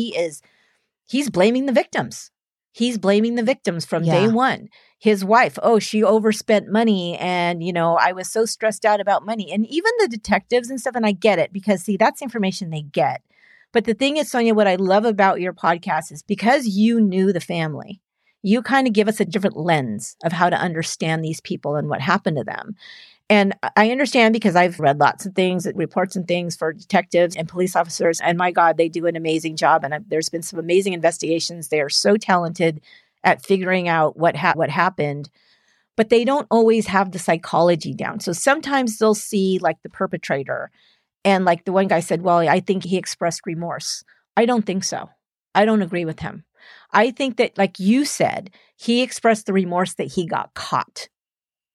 he's blaming the victims. He's blaming the victims from day one. His wife, she overspent money and, I was so stressed out about money. And even the detectives and stuff, and I get it because, see, that's information they get. But the thing is, Sonia, what I love about your podcast is because you knew the family, you kind of give us a different lens of how to understand these people and what happened to them. And I understand because I've read lots of things, reports and things for detectives and police officers. And my God, they do an amazing job. And there's been some amazing investigations. They are so talented at figuring out what happened, but they don't always have the psychology down. So sometimes they'll see like the perpetrator and like the one guy said, well, I think he expressed remorse. I don't think so. I don't agree with him. I think that, like you said, he expressed the remorse that he got caught.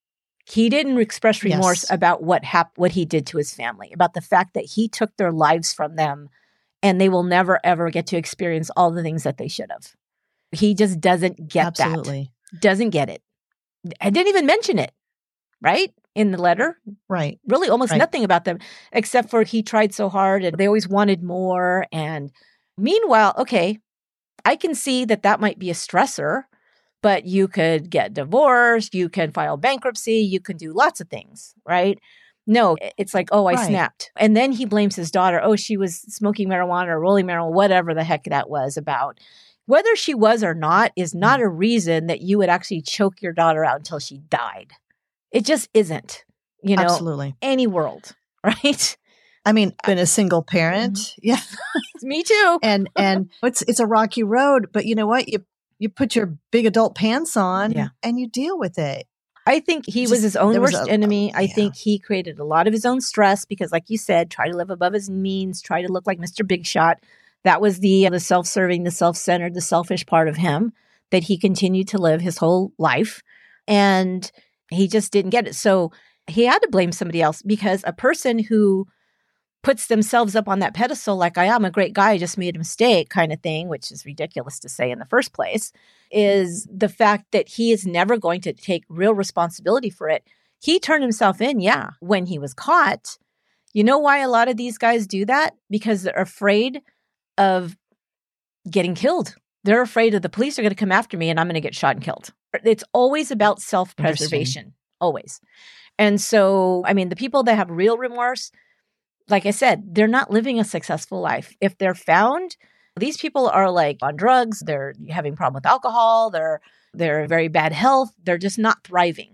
He didn't express remorse Yes. about what he did to his family, about the fact that he took their lives from them and they will never, ever get to experience all the things that they should have. He just doesn't get Absolutely. that. Doesn't get it. I didn't even mention it, right? In the letter. Right. Really almost Right. nothing about them, except for he tried so hard and they always wanted more. And meanwhile, okay, I can see that might be a stressor, but you could get divorced, you can file bankruptcy, you can do lots of things, right? No, it's like, oh, I Right. snapped. And then he blames his daughter. Oh, she was smoking marijuana or rolling marijuana, whatever the heck that was about. Whether she was or not is not a reason that you would actually choke your daughter out until she died. It just isn't, Absolutely. any world, right? I mean, been a single parent. Yeah. Me too. And it's a rocky road, but you know what? You put your big adult pants on and you deal with it. I think he was his own there was worst enemy. I yeah. think he created a lot of his own stress because, like you said, try to live above his means, try to look like Mr. Big Shot. That was the self-serving, the self-centered, the selfish part of him that he continued to live his whole life. And he just didn't get it. So he had to blame somebody else because a person who puts themselves up on that pedestal like I am a great guy, I just made a mistake kind of thing, which is ridiculous to say in the first place, is the fact that he is never going to take real responsibility for it. He turned himself in, when he was caught. You know why a lot of these guys do that? Because they're afraid of getting killed. They're afraid of the police are going to come after me and I'm going to get shot and killed. It's always about self-preservation, always. And so, I mean, the people that have real remorse, like I said, they're not living a successful life. If they're found, these people are like on drugs, they're having a problem with alcohol, they're very bad health, they're just not thriving.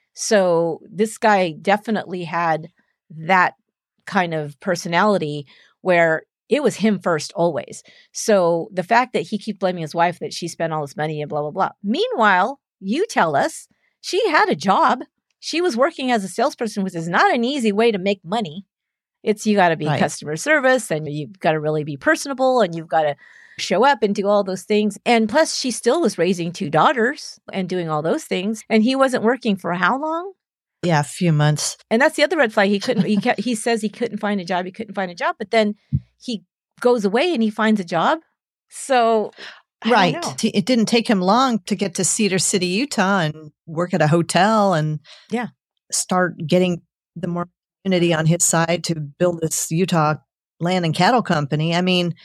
So this guy definitely had that kind of personality where it was him first always. So the fact that he keeps blaming his wife that she spent all this money and blah, blah, blah. Meanwhile, you tell us she had a job. She was working as a salesperson, which is not an easy way to make money. It's you got to be customer service and you've got to really be personable and you've got to show up and do all those things. And plus, she still was raising 2 daughters and doing all those things. And he wasn't working for how long? Yeah, a few months. And that's the other red flag. He says he couldn't find a job. He couldn't find a job, but then he goes away and he finds a job. So, right. It didn't take him long to get to Cedar City, Utah and work at a hotel and start getting the more community on his side to build this Utah land and cattle company. I mean,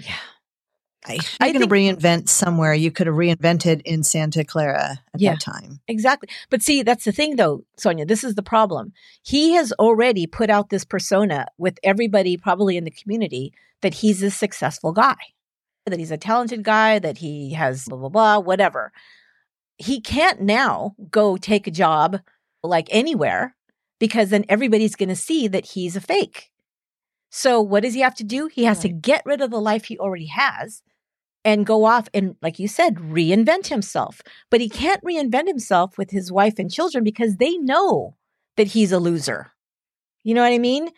if you're going to reinvent somewhere, you could have reinvented in Santa Clara at that time. Exactly. But see, that's the thing though, Sonia, this is the problem. He has already put out this persona with everybody probably in the community that he's a successful guy, that he's a talented guy, that he has blah, blah, blah, whatever. He can't now go take a job like anywhere because then everybody's going to see that he's a fake. So what does he have to do? He has to get rid of the life he already has and go off and, like you said, reinvent himself. But he can't reinvent himself with his wife and children because they know that he's a loser. You know what I mean?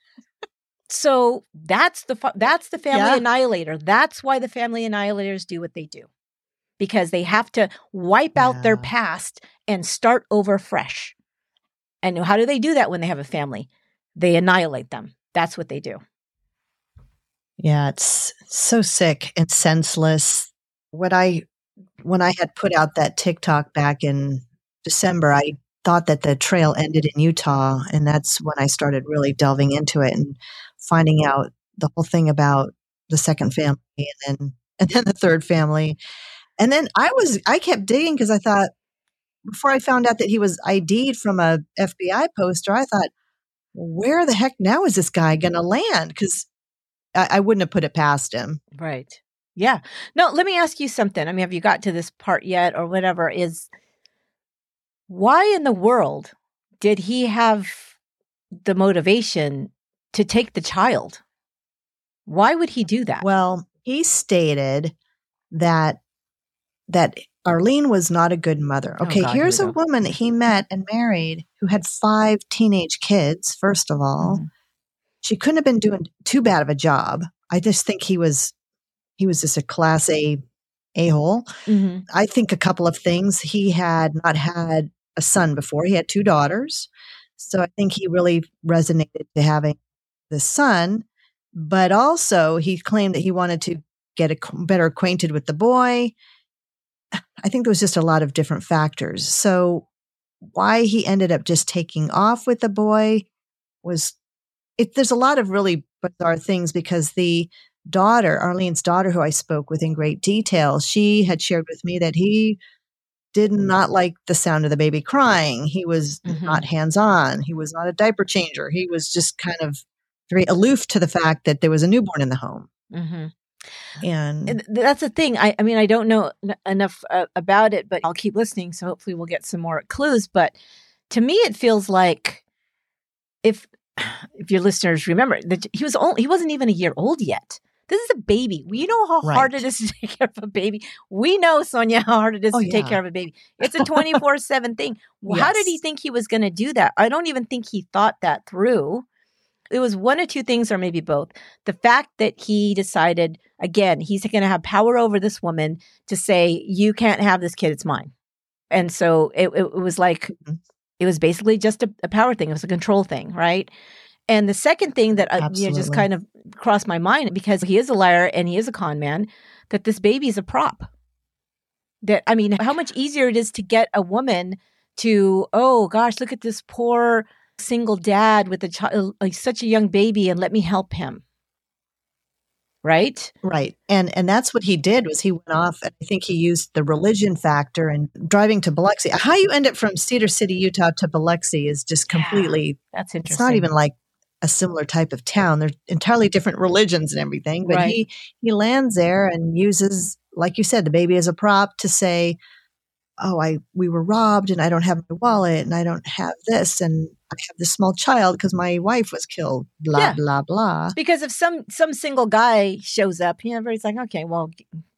So that's the family annihilator. That's why the family annihilators do what they do. Because they have to wipe out their past and start over fresh. And how do they do that when they have a family? They annihilate them. That's what they do. Yeah, it's so sick and senseless. When I had put out that TikTok back in December, I thought that the trail ended in Utah. And that's when I started really delving into it and finding out the whole thing about the second family and then the third family. And then I kept digging because I thought, before I found out that he was ID'd from a FBI poster, I thought, where the heck now is this guy going to land? Because I wouldn't have put it past him. Right. Yeah. No, let me ask you something. I mean, have you got to this part yet or whatever? Is why in the world did he have the motivation to take the child? Why would he do that? Well, he stated that Arlene was not a good mother. Okay, here's a woman that he met and married who had 5 teenage kids, first of all. Mm-hmm. She couldn't have been doing too bad of a job. I just think he was just a class A-hole. Mm-hmm. I think a couple of things. He had not had a son before. He had 2 daughters. So I think he really resonated to having the son, but also he claimed that he wanted to get better acquainted with the boy. I think there was just a lot of different factors. So why he ended up just taking off with the boy there's a lot of really bizarre things, because the daughter, Arlene's daughter, who I spoke with in great detail, she had shared with me that he did not like the sound of the baby crying. He was not hands-on. He was not a diaper changer. He was just kind of very aloof to the fact that there was a newborn in the home. And that's the thing. I mean, I don't know enough about it, but I'll keep listening. So hopefully we'll get some more clues. But to me, it feels like if your listeners remember that he wasn't even a year old yet. This is a baby. You know how hard it is to take care of a baby. We know, Sonia, how hard it is to take care of a baby. It's a 24/7 thing. Yes. How did he think he was going to do that? I don't even think he thought that through. It was one of two things, or maybe both. The fact that he decided, again, he's going to have power over this woman to say, you can't have this kid, it's mine. And so it was like, it was basically just a power thing. It was a control thing, right? And the second thing that just kind of crossed my mind, because he is a liar and he is a con man, that this baby is a prop. That, I mean, how much easier it is to get a woman to, oh gosh, look at this poor single dad with a child, like such a young baby, and let me help him. Right? Right. And that's what he did, was he went off, and I think he used the religion factor and driving to Biloxi. How you end up from Cedar City, Utah to Biloxi is just completely, that's interesting. It's not even like a similar type of town. They're entirely different religions and everything. But he lands there and uses, like you said, the baby as a prop to say, oh, we were robbed and I don't have my wallet and I don't have this and I have this small child because my wife was killed, blah, blah, blah. Because if some single guy shows up, everybody's like, okay, well,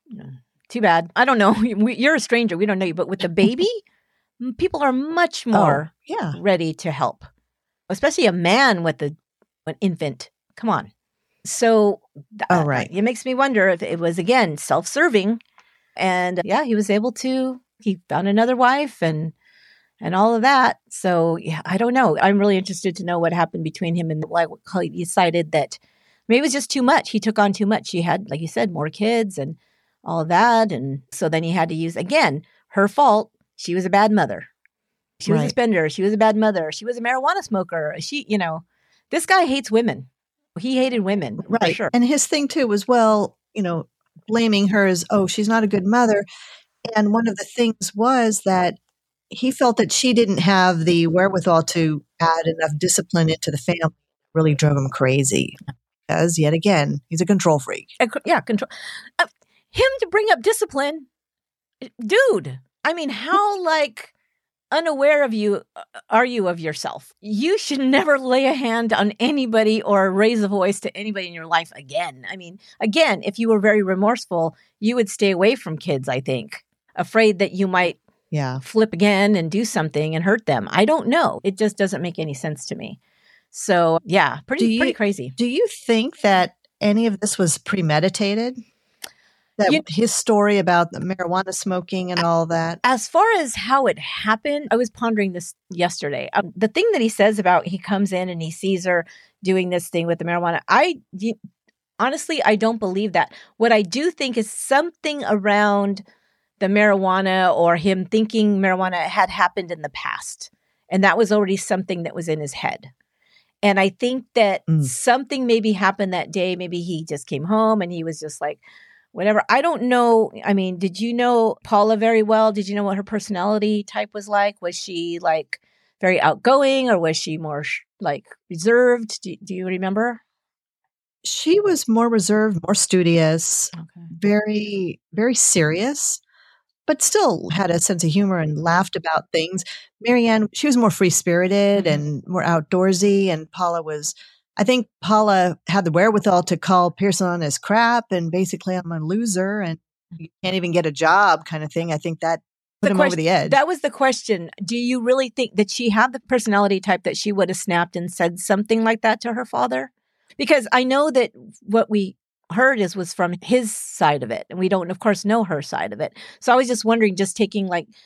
too bad. I don't know. You're a stranger. We don't know you. But with the baby, people are much more ready to help, especially a man with an infant. Come on. So it makes me wonder if it was, again, self-serving. And he was able to, he found another wife and all of that. So I don't know. I'm really interested to know what happened between him and he decided that maybe it was just too much. He took on too much. He had, like you said, more kids and all of that. And so then he had to use, again, her fault. She was a bad mother. She was a spender. She was a bad mother. She was a marijuana smoker. This guy hates women. He hated women. Right. For sure. And his thing too was, blaming her as, she's not a good mother. And one of the things was that he felt that she didn't have the wherewithal to add enough discipline into the family. It really drove him crazy, because yet again, he's a control freak. Control. Him to bring up discipline, dude. I mean, how unaware are you of yourself? You should never lay a hand on anybody or raise a voice to anybody in your life again. I mean, again, if you were very remorseful, you would stay away from kids, I think, afraid that you might flip again and do something and hurt them. I don't know. It just doesn't make any sense to me. So, pretty crazy. Do you think that any of this was premeditated? His story about the marijuana smoking and all that? As far as how it happened, I was pondering this yesterday. The thing that he says about he comes in and he sees her doing this thing with the marijuana, honestly, I don't believe that. What I do think is something around the marijuana, or him thinking marijuana had happened in the past. And that was already something that was in his head. And I think that something maybe happened that day. Maybe he just came home and he was just like, whatever. I don't know. I mean, did you know Paula very well? Did you know what her personality type was like? Was she very outgoing, or was she more reserved? Do you remember? She was more reserved, more studious, very, very serious, but still had a sense of humor and laughed about things. Marianne, she was more free-spirited and more outdoorsy, and I think Paula had the wherewithal to call Pearson on his crap and basically, I'm a loser and you can't even get a job kind of thing. I think that put him over the edge. That was the question. Do you really think that she had the personality type that she would have snapped and said something like that to her father? Because I know that what we heard was from his side of it. And we don't, of course, know her side of it. So I was just wondering, just taking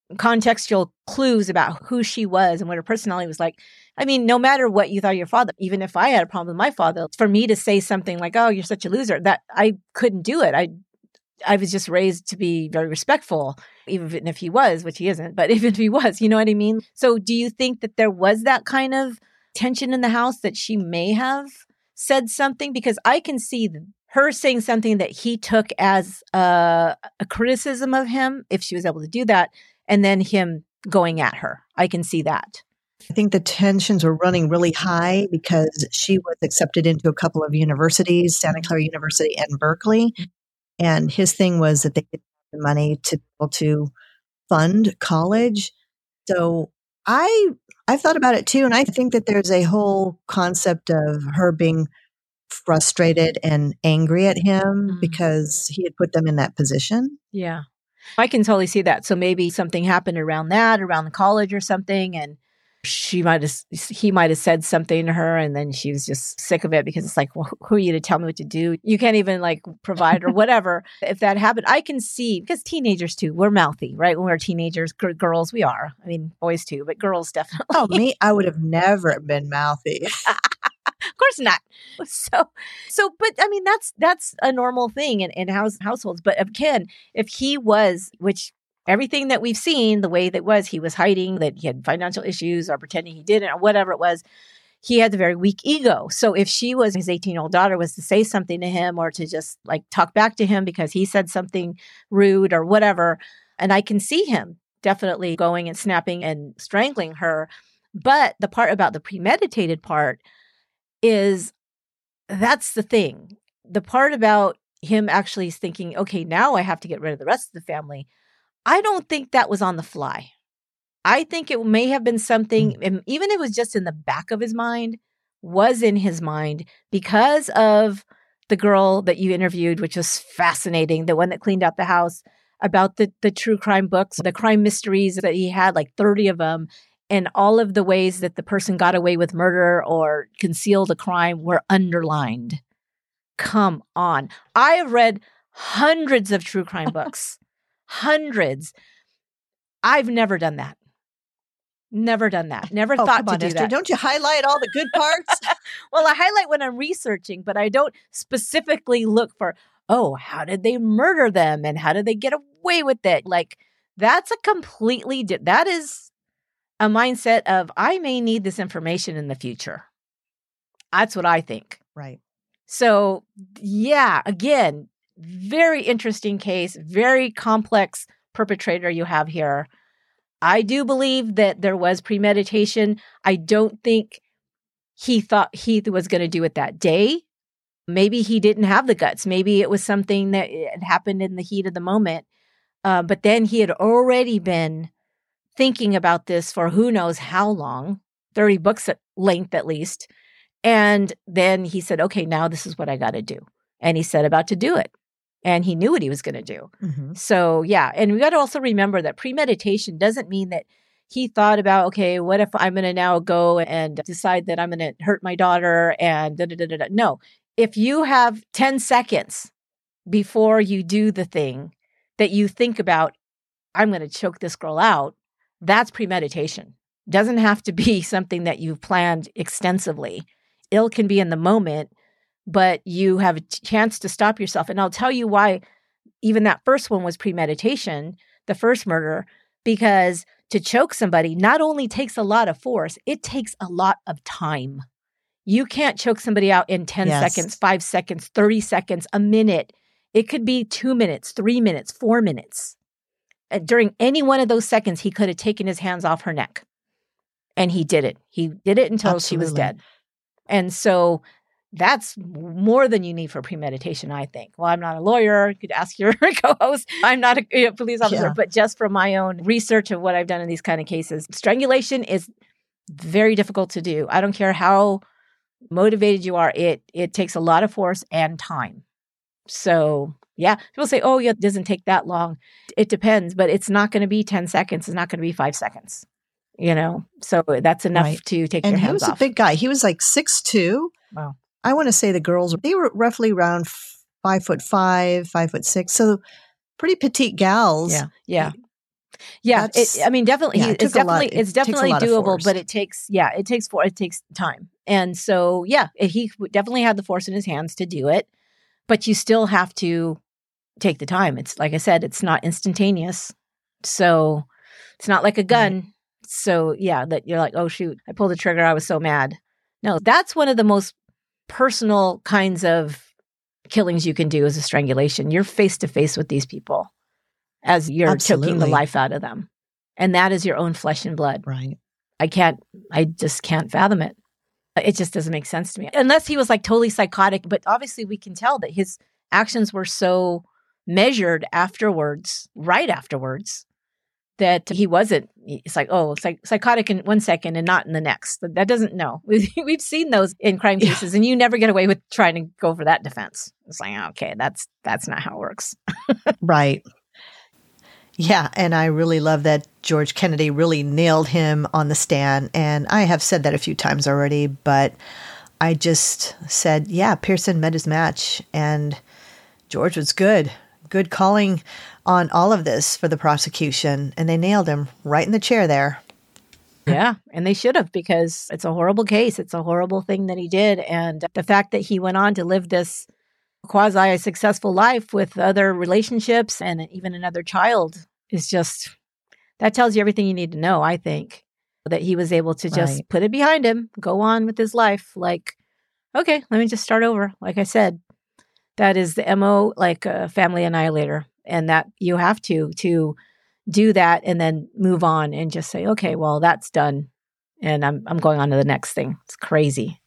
contextual clues about who she was and what her personality was like. I mean, no matter what you thought of your father, even if I had a problem with my father, for me to say something like, oh, you're such a loser, that I couldn't do it. I was just raised to be very respectful, even if he was, which he isn't, but even if he was, you know what I mean? So do you think that there was that kind of tension in the house that she may have said something? Because I can see her saying something that he took as a criticism of him, if she was able to do that, and then him going at her. I can see that. I think the tensions were running really high because she was accepted into a couple of universities, Santa Clara University and Berkeley. And his thing was that they didn't have the money to be able to fund college. So I've thought about it too. And I think that there's a whole concept of her being frustrated and angry at him because he had put them in that position. Yeah. I can totally see that. So maybe something happened around the college or something, and he might have said something to her, and then she was just sick of it because it's like, well, who are you to tell me what to do? You can't even like provide or whatever. If that happened, I can see, because teenagers too, we're mouthy, right? When we're teenagers, girls, we are. I mean, boys too, but girls definitely. Oh, me, I would have never been mouthy. Of course not. So, but I mean, that's a normal thing in households. But again, if he was, which everything that we've seen, the way that was, he was hiding that he had financial issues or pretending he didn't or whatever it was, he had a very weak ego. So if she was, his 18-year-old daughter was to say something to him or to just like talk back to him because he said something rude or whatever, and I can see him definitely going and snapping and strangling her. But the part about the premeditated part is, that's the thing. The part about him actually thinking, okay, now I have to get rid of the rest of the family. I don't think that was on the fly. I think it may have been something, and even if it was just in the back of his mind, was in his mind because of the girl that you interviewed, which was fascinating, the one that cleaned out the house, about the true crime books, the crime mysteries that he had, like 30 of them, and all of the ways that the person got away with murder or concealed a crime were underlined. Come on. I have read hundreds of true crime books. Hundreds. I've never done that. Never done that. Never thought to do Esther, that. Don't you highlight all the good parts? Well, I highlight when I'm researching, but I don't specifically look for, oh, how did they murder them? And how did they get away with it? Like, that's a completely, that is a mindset of, I may need this information in the future. That's what I think. Right. So, yeah, again, very interesting case, very complex perpetrator you have here. I do believe that there was premeditation. I don't think he thought he was going to do it that day. Maybe he didn't have the guts. Maybe it was something that had happened in the heat of the moment. But then he had already been thinking about this for who knows how long, 30 books at length at least. And then he said, okay, now this is what I got to do. And he set about to do it. And he knew what he was going to do. Mm-hmm. So, yeah. And we got to also remember that premeditation doesn't mean that he thought about, okay, what if I'm going to now go and decide that I'm going to hurt my daughter and da-da-da-da-da. No. If you have 10 seconds before you do the thing that you think about, I'm going to choke this girl out, that's premeditation. Doesn't have to be something that you've planned extensively. It can be in the moment, but you have a chance to stop yourself. And I'll tell you why even that first one was premeditation, the first murder, because to choke somebody not only takes a lot of force, it takes a lot of time. You can't choke somebody out in 10 seconds, 5 seconds, 30 seconds, a minute. It could be 2 minutes, 3 minutes, 4 minutes. During any one of those seconds, he could have taken his hands off her neck. And he did it. He did it until she was dead. And so that's more than you need for premeditation, I think. Well, I'm not a lawyer. You could ask your co-host. I'm not a police officer, but just from my own research of what I've done in these kind of cases, strangulation is very difficult to do. I don't care how motivated you are. It takes a lot of force and time. So, yeah, people say, oh, yeah, it doesn't take that long. It depends, but it's not going to be 10 seconds. It's not going to be 5 seconds, So that's enough to take your hands off. And he was a big guy. He was like 6'2". Wow. I want to say the girls, they were roughly around 5'5", 5'6". So pretty petite gals. Yeah. Yeah, That's- I mean, definitely, yeah, it it's took a lot- definitely, it it's takes a definitely lot of doable, force. but it takes time. And so, yeah, he definitely had the force in his hands to do it, but you still have to take the time. It's like I said, it's not instantaneous. So it's not like a gun. So yeah, that you're like, oh shoot, I pulled the trigger. I was so mad. No, that's one of the most personal kinds of killings you can do is a strangulation. You're face to face with these people as you're choking the Absolutely. life out of them. And that is your own flesh and blood. Right. I just can't fathom it. It just doesn't make sense to me. Unless he was like totally psychotic, but obviously we can tell that his actions were so measured right afterwards, that he wasn't, it's like, oh, it's like psychotic in 1 second and not in the next. That doesn't, no. We've seen those in crime cases and you never get away with trying to go for that defense. It's like, okay, that's not how it works. Right. Yeah, and I really love that George Kennedy really nailed him on the stand. And I have said that a few times already, but I just said, yeah, Pearson met his match and George was good calling on all of this for the prosecution. And they nailed him right in the chair there. Yeah, and they should have, because it's a horrible case. It's a horrible thing that he did. And the fact that he went on to live this quasi-successful life with other relationships and even another child is just, that tells you everything you need to know, I think. That he was able to just put it behind him, go on with his life. Like, okay, let me just start over. Like I said, that is the MO, like a family annihilator. And that you have to do that and then move on and just say, okay, well, that's done. And I'm going on to the next thing. It's crazy.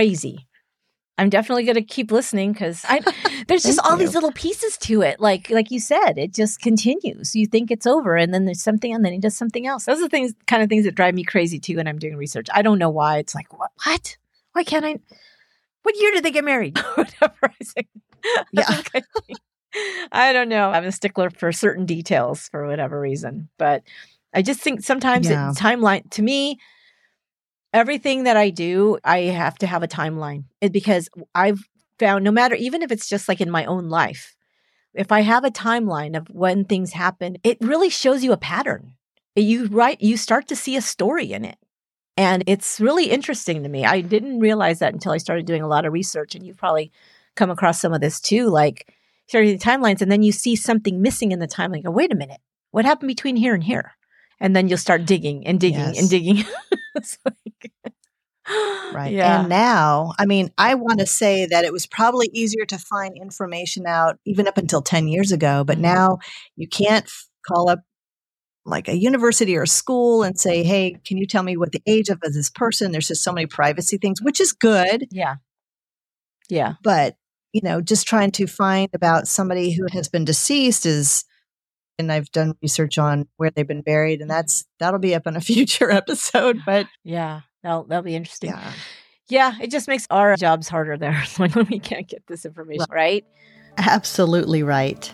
I'm definitely going to keep listening because there's just all these little pieces to it. Like you said, it just continues. You think it's over and then there's something and then he does something else. Those are the kind of things that drive me crazy too when I'm doing research. I don't know why. It's like, what? Why can't I? What year did they get married? Whatever I say. Yeah. I don't know. I'm a stickler for certain details for whatever reason. But I just think sometimes timeline, to me, everything that I do, I have to have a timeline. Because I've found no matter, even if it's just like in my own life, if I have a timeline of when things happen, it really shows you a pattern. You start to see a story in it. And it's really interesting to me. I didn't realize that until I started doing a lot of research. And you've probably come across some of this too, like starting the timelines, and then you see something missing in the timeline. Go, wait a minute, what happened between here and here? And then you'll start digging and digging and digging. It's like, right. Yeah. And now, I mean, I want to say that it was probably easier to find information out even up until 10 years ago. But now you can't call up like a university or a school and say, hey, can you tell me what the age of this person? There's just so many privacy things, which is good. Yeah. Yeah. But, just trying to find about somebody who has been deceased and I've done research on where they've been buried, and that'll be up in a future episode. But yeah, that'll be interesting. Yeah. Yeah, it just makes our jobs harder there when we can't get this information, right? Absolutely right.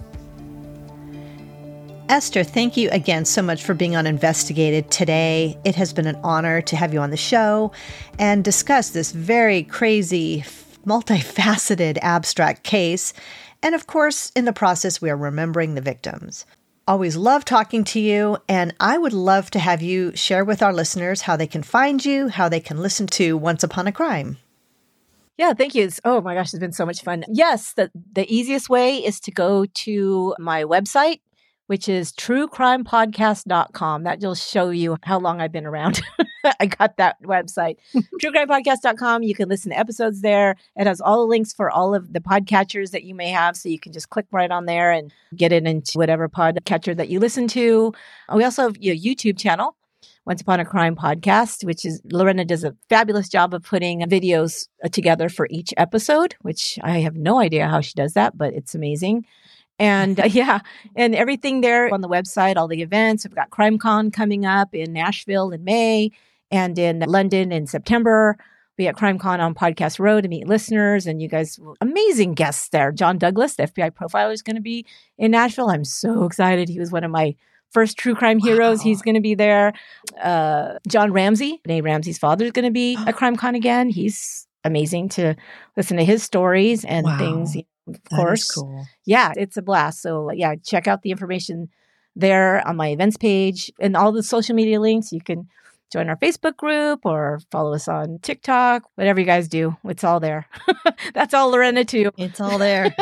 Esther, thank you again so much for being on Investigated today. It has been an honor to have you on the show and discuss this very crazy, multifaceted, abstract case. And of course, in the process, we are remembering the victims. Always love talking to you, and I would love to have you share with our listeners how they can find you, how they can listen to Once Upon a Crime. Yeah, thank you. Oh my gosh, it's been so much fun. Yes, the easiest way is to go to my website, which is truecrimepodcast.com. That will show you how long I've been around. I got that website. truecrimepodcast.com. You can listen to episodes there. It has all the links for all of the podcatchers that you may have. So you can just click right on there and get it into whatever podcatcher that you listen to. We also have a YouTube channel, Once Upon a Crime Podcast, which is Lorena does a fabulous job of putting videos together for each episode, which I have no idea how she does that, but it's amazing. And and everything there on the website, all the events. We've got CrimeCon coming up in Nashville in May and in London in September. We at CrimeCon on Podcast Road to meet listeners and you guys, amazing guests there. John Douglas, the FBI profiler, is going to be in Nashville. I'm so excited. He was one of my first true crime heroes. He's going to be there. John Ramsey, Renee Ramsey's father, is going to be at CrimeCon again. He's amazing to listen to his stories and things. Of course. Cool. Yeah, it's a blast. So check out the information there on my events page and all the social media links. You can join our Facebook group or follow us on TikTok, whatever you guys do. It's all there. That's all Lorena too. It's all there.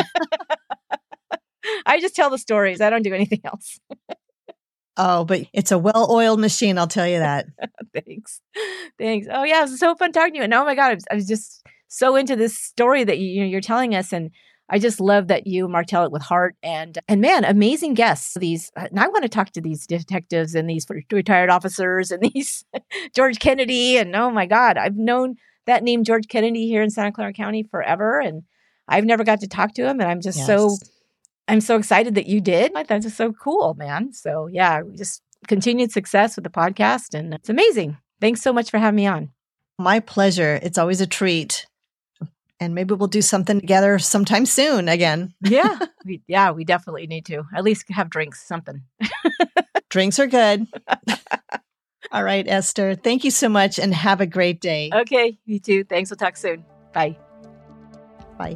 I just tell the stories. I don't do anything else. Oh, but it's a well-oiled machine, I'll tell you that. Thanks. Oh yeah, it was so fun talking to you. And oh my God, I was just so into this story that you're telling us. And I just love that you, Mark, tell it with heart. And man, amazing guests. And I want to talk to these detectives and these retired officers and these George Kennedy. And oh my God, I've known that name George Kennedy here in Santa Clara County forever. And I've never got to talk to him. And I'm just I'm so excited that you did. That's just so cool, man. So yeah, just continued success with the podcast. And it's amazing. Thanks so much for having me on. My pleasure. It's always a treat. And maybe we'll do something together sometime soon again. Yeah. We definitely need to. At least have drinks, something. Drinks are good. All right, Esther. Thank you so much and have a great day. Okay. You too. Thanks. We'll talk soon. Bye. Bye.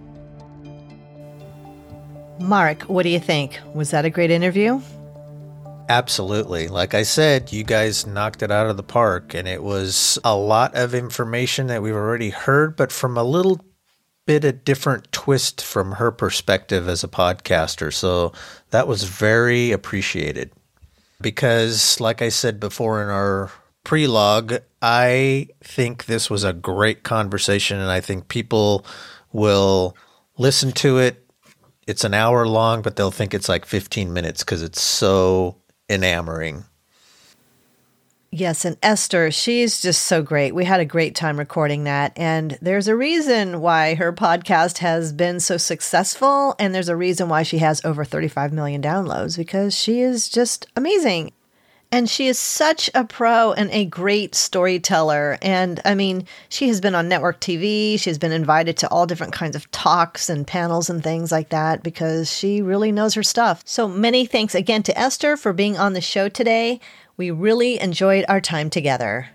Mark, what do you think? Was that a great interview? Absolutely. Like I said, you guys knocked it out of the park, and it was a lot of information that we've already heard, but from a little bit of different twist from her perspective as a podcaster. So that was very appreciated. Because, like I said before in our pre-log, I think this was a great conversation, and I think people will listen to it. It's an hour long, but they'll think it's like 15 minutes because it's so enamoring. Yes, and Esther, she's just so great. We had a great time recording that, and there's a reason why her podcast has been so successful, and there's a reason why she has over 35 million downloads, because she is just amazing. And she is such a pro and a great storyteller. And I mean, she has been on network TV. She's been invited to all different kinds of talks and panels and things like that because she really knows her stuff. So many thanks again to Esther for being on the show today. We really enjoyed our time together.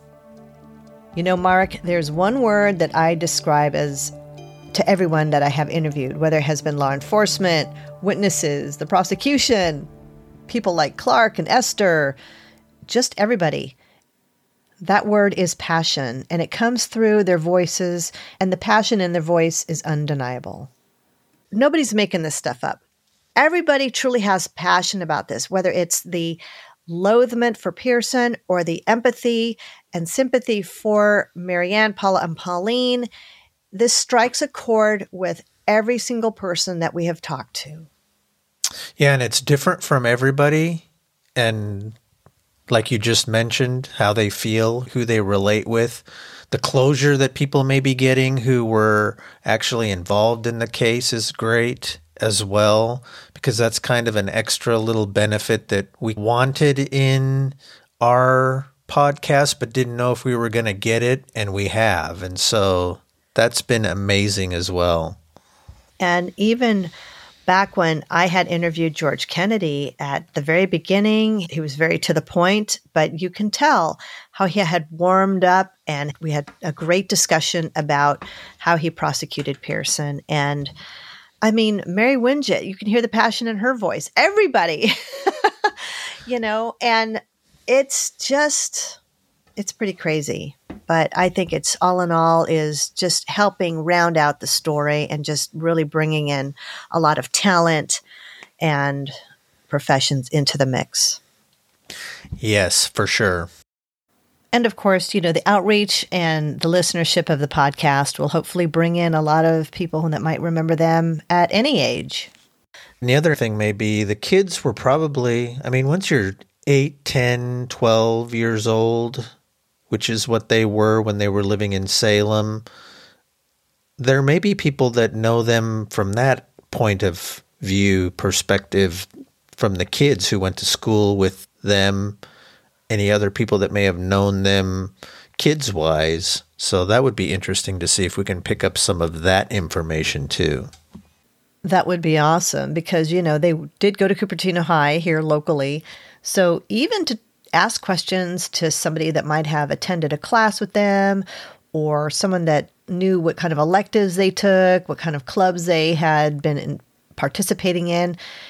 You know, Mark, there's one word that I describe as to everyone that I have interviewed, whether it has been law enforcement, witnesses, the prosecution, people like Clark and Esther, just everybody. That word is passion, and it comes through their voices, and the passion in their voice is undeniable. Nobody's making this stuff up. Everybody truly has passion about this, whether it's the loathment for Pearson or the empathy and sympathy for Marianne, Paula, and Pauline. This strikes a chord with every single person that we have talked to. Yeah, and it's different from everybody. And like you just mentioned, how they feel, who they relate with, the closure that people may be getting who were actually involved in the case is great as well, because that's kind of an extra little benefit that we wanted in our podcast, but didn't know if we were going to get it, and we have. And so that's been amazing as well. And even back when I had interviewed George Kennedy at the very beginning, he was very to the point, but you can tell how he had warmed up, and we had a great discussion about how he prosecuted Pearson. And I mean, Mary Winget, you can hear the passion in her voice. Everybody, and it's pretty crazy. But I think it's all in all is just helping round out the story and just really bringing in a lot of talent and professions into the mix. Yes, for sure. And of course, the outreach and the listenership of the podcast will hopefully bring in a lot of people that might remember them at any age. And the other thing may be the kids were probably, once you're 8, 10, 12 years old, which is what they were when they were living in Salem, there may be people that know them from that point of view, perspective, from the kids who went to school with them, any other people that may have known them kids-wise. So that would be interesting to see if we can pick up some of that information too. That would be awesome because, they did go to Cupertino High here locally. So even to ask questions to somebody that might have attended a class with them or someone that knew what kind of electives they took, what kind of clubs they had been participating in,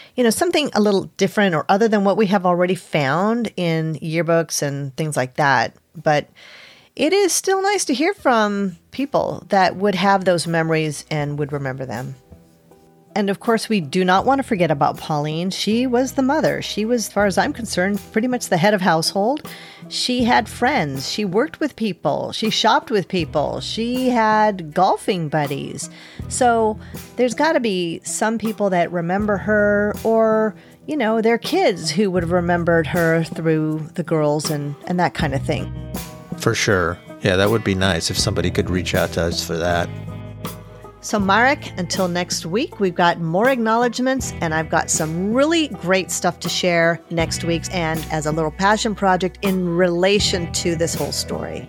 something a little different or other than what we have already found in yearbooks and things like that. But it is still nice to hear from people that would have those memories and would remember them. And of course, we do not want to forget about Pauline. She was the mother. She was, as far as I'm concerned, pretty much the head of household. She had friends. She worked with people. She shopped with people. She had golfing buddies. So there's got to be some people that remember her, or, their kids who would have remembered her through the girls and that kind of thing. For sure. Yeah, that would be nice if somebody could reach out to us for that. So, Marek, until next week, we've got more acknowledgments, and I've got some really great stuff to share next week and as a little passion project in relation to this whole story.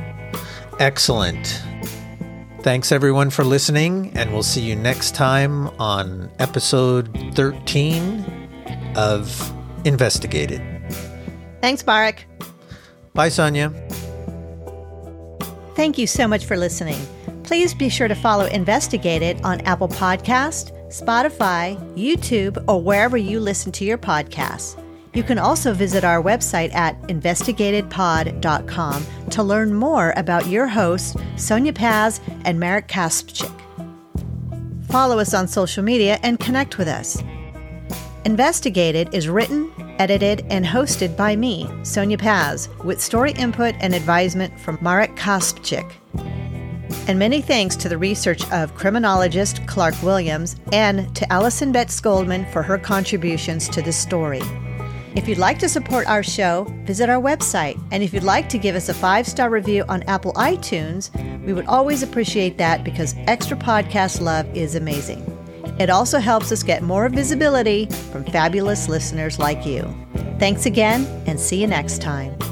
Excellent. Thanks, everyone, for listening, and we'll see you next time on episode 13 of Investigated. Thanks, Marek. Bye, Sonia. Thank you so much for listening. Please be sure to follow Investigated on Apple Podcast, Spotify, YouTube, or wherever you listen to your podcasts. You can also visit our website at investigatedpod.com to learn more about your hosts, Sonia Paz and Marek Kaspczyk. Follow us on social media and connect with us. Investigated is written, edited, and hosted by me, Sonia Paz, with story input and advisement from Marek Kaspczyk. And many thanks to the research of criminologist Clark Williams and to Allison Betts Goldman for her contributions to this story. If you'd like to support our show, visit our website. And if you'd like to give us a 5-star review on Apple iTunes, we would always appreciate that because extra podcast love is amazing. It also helps us get more visibility from fabulous listeners like you. Thanks again, and see you next time.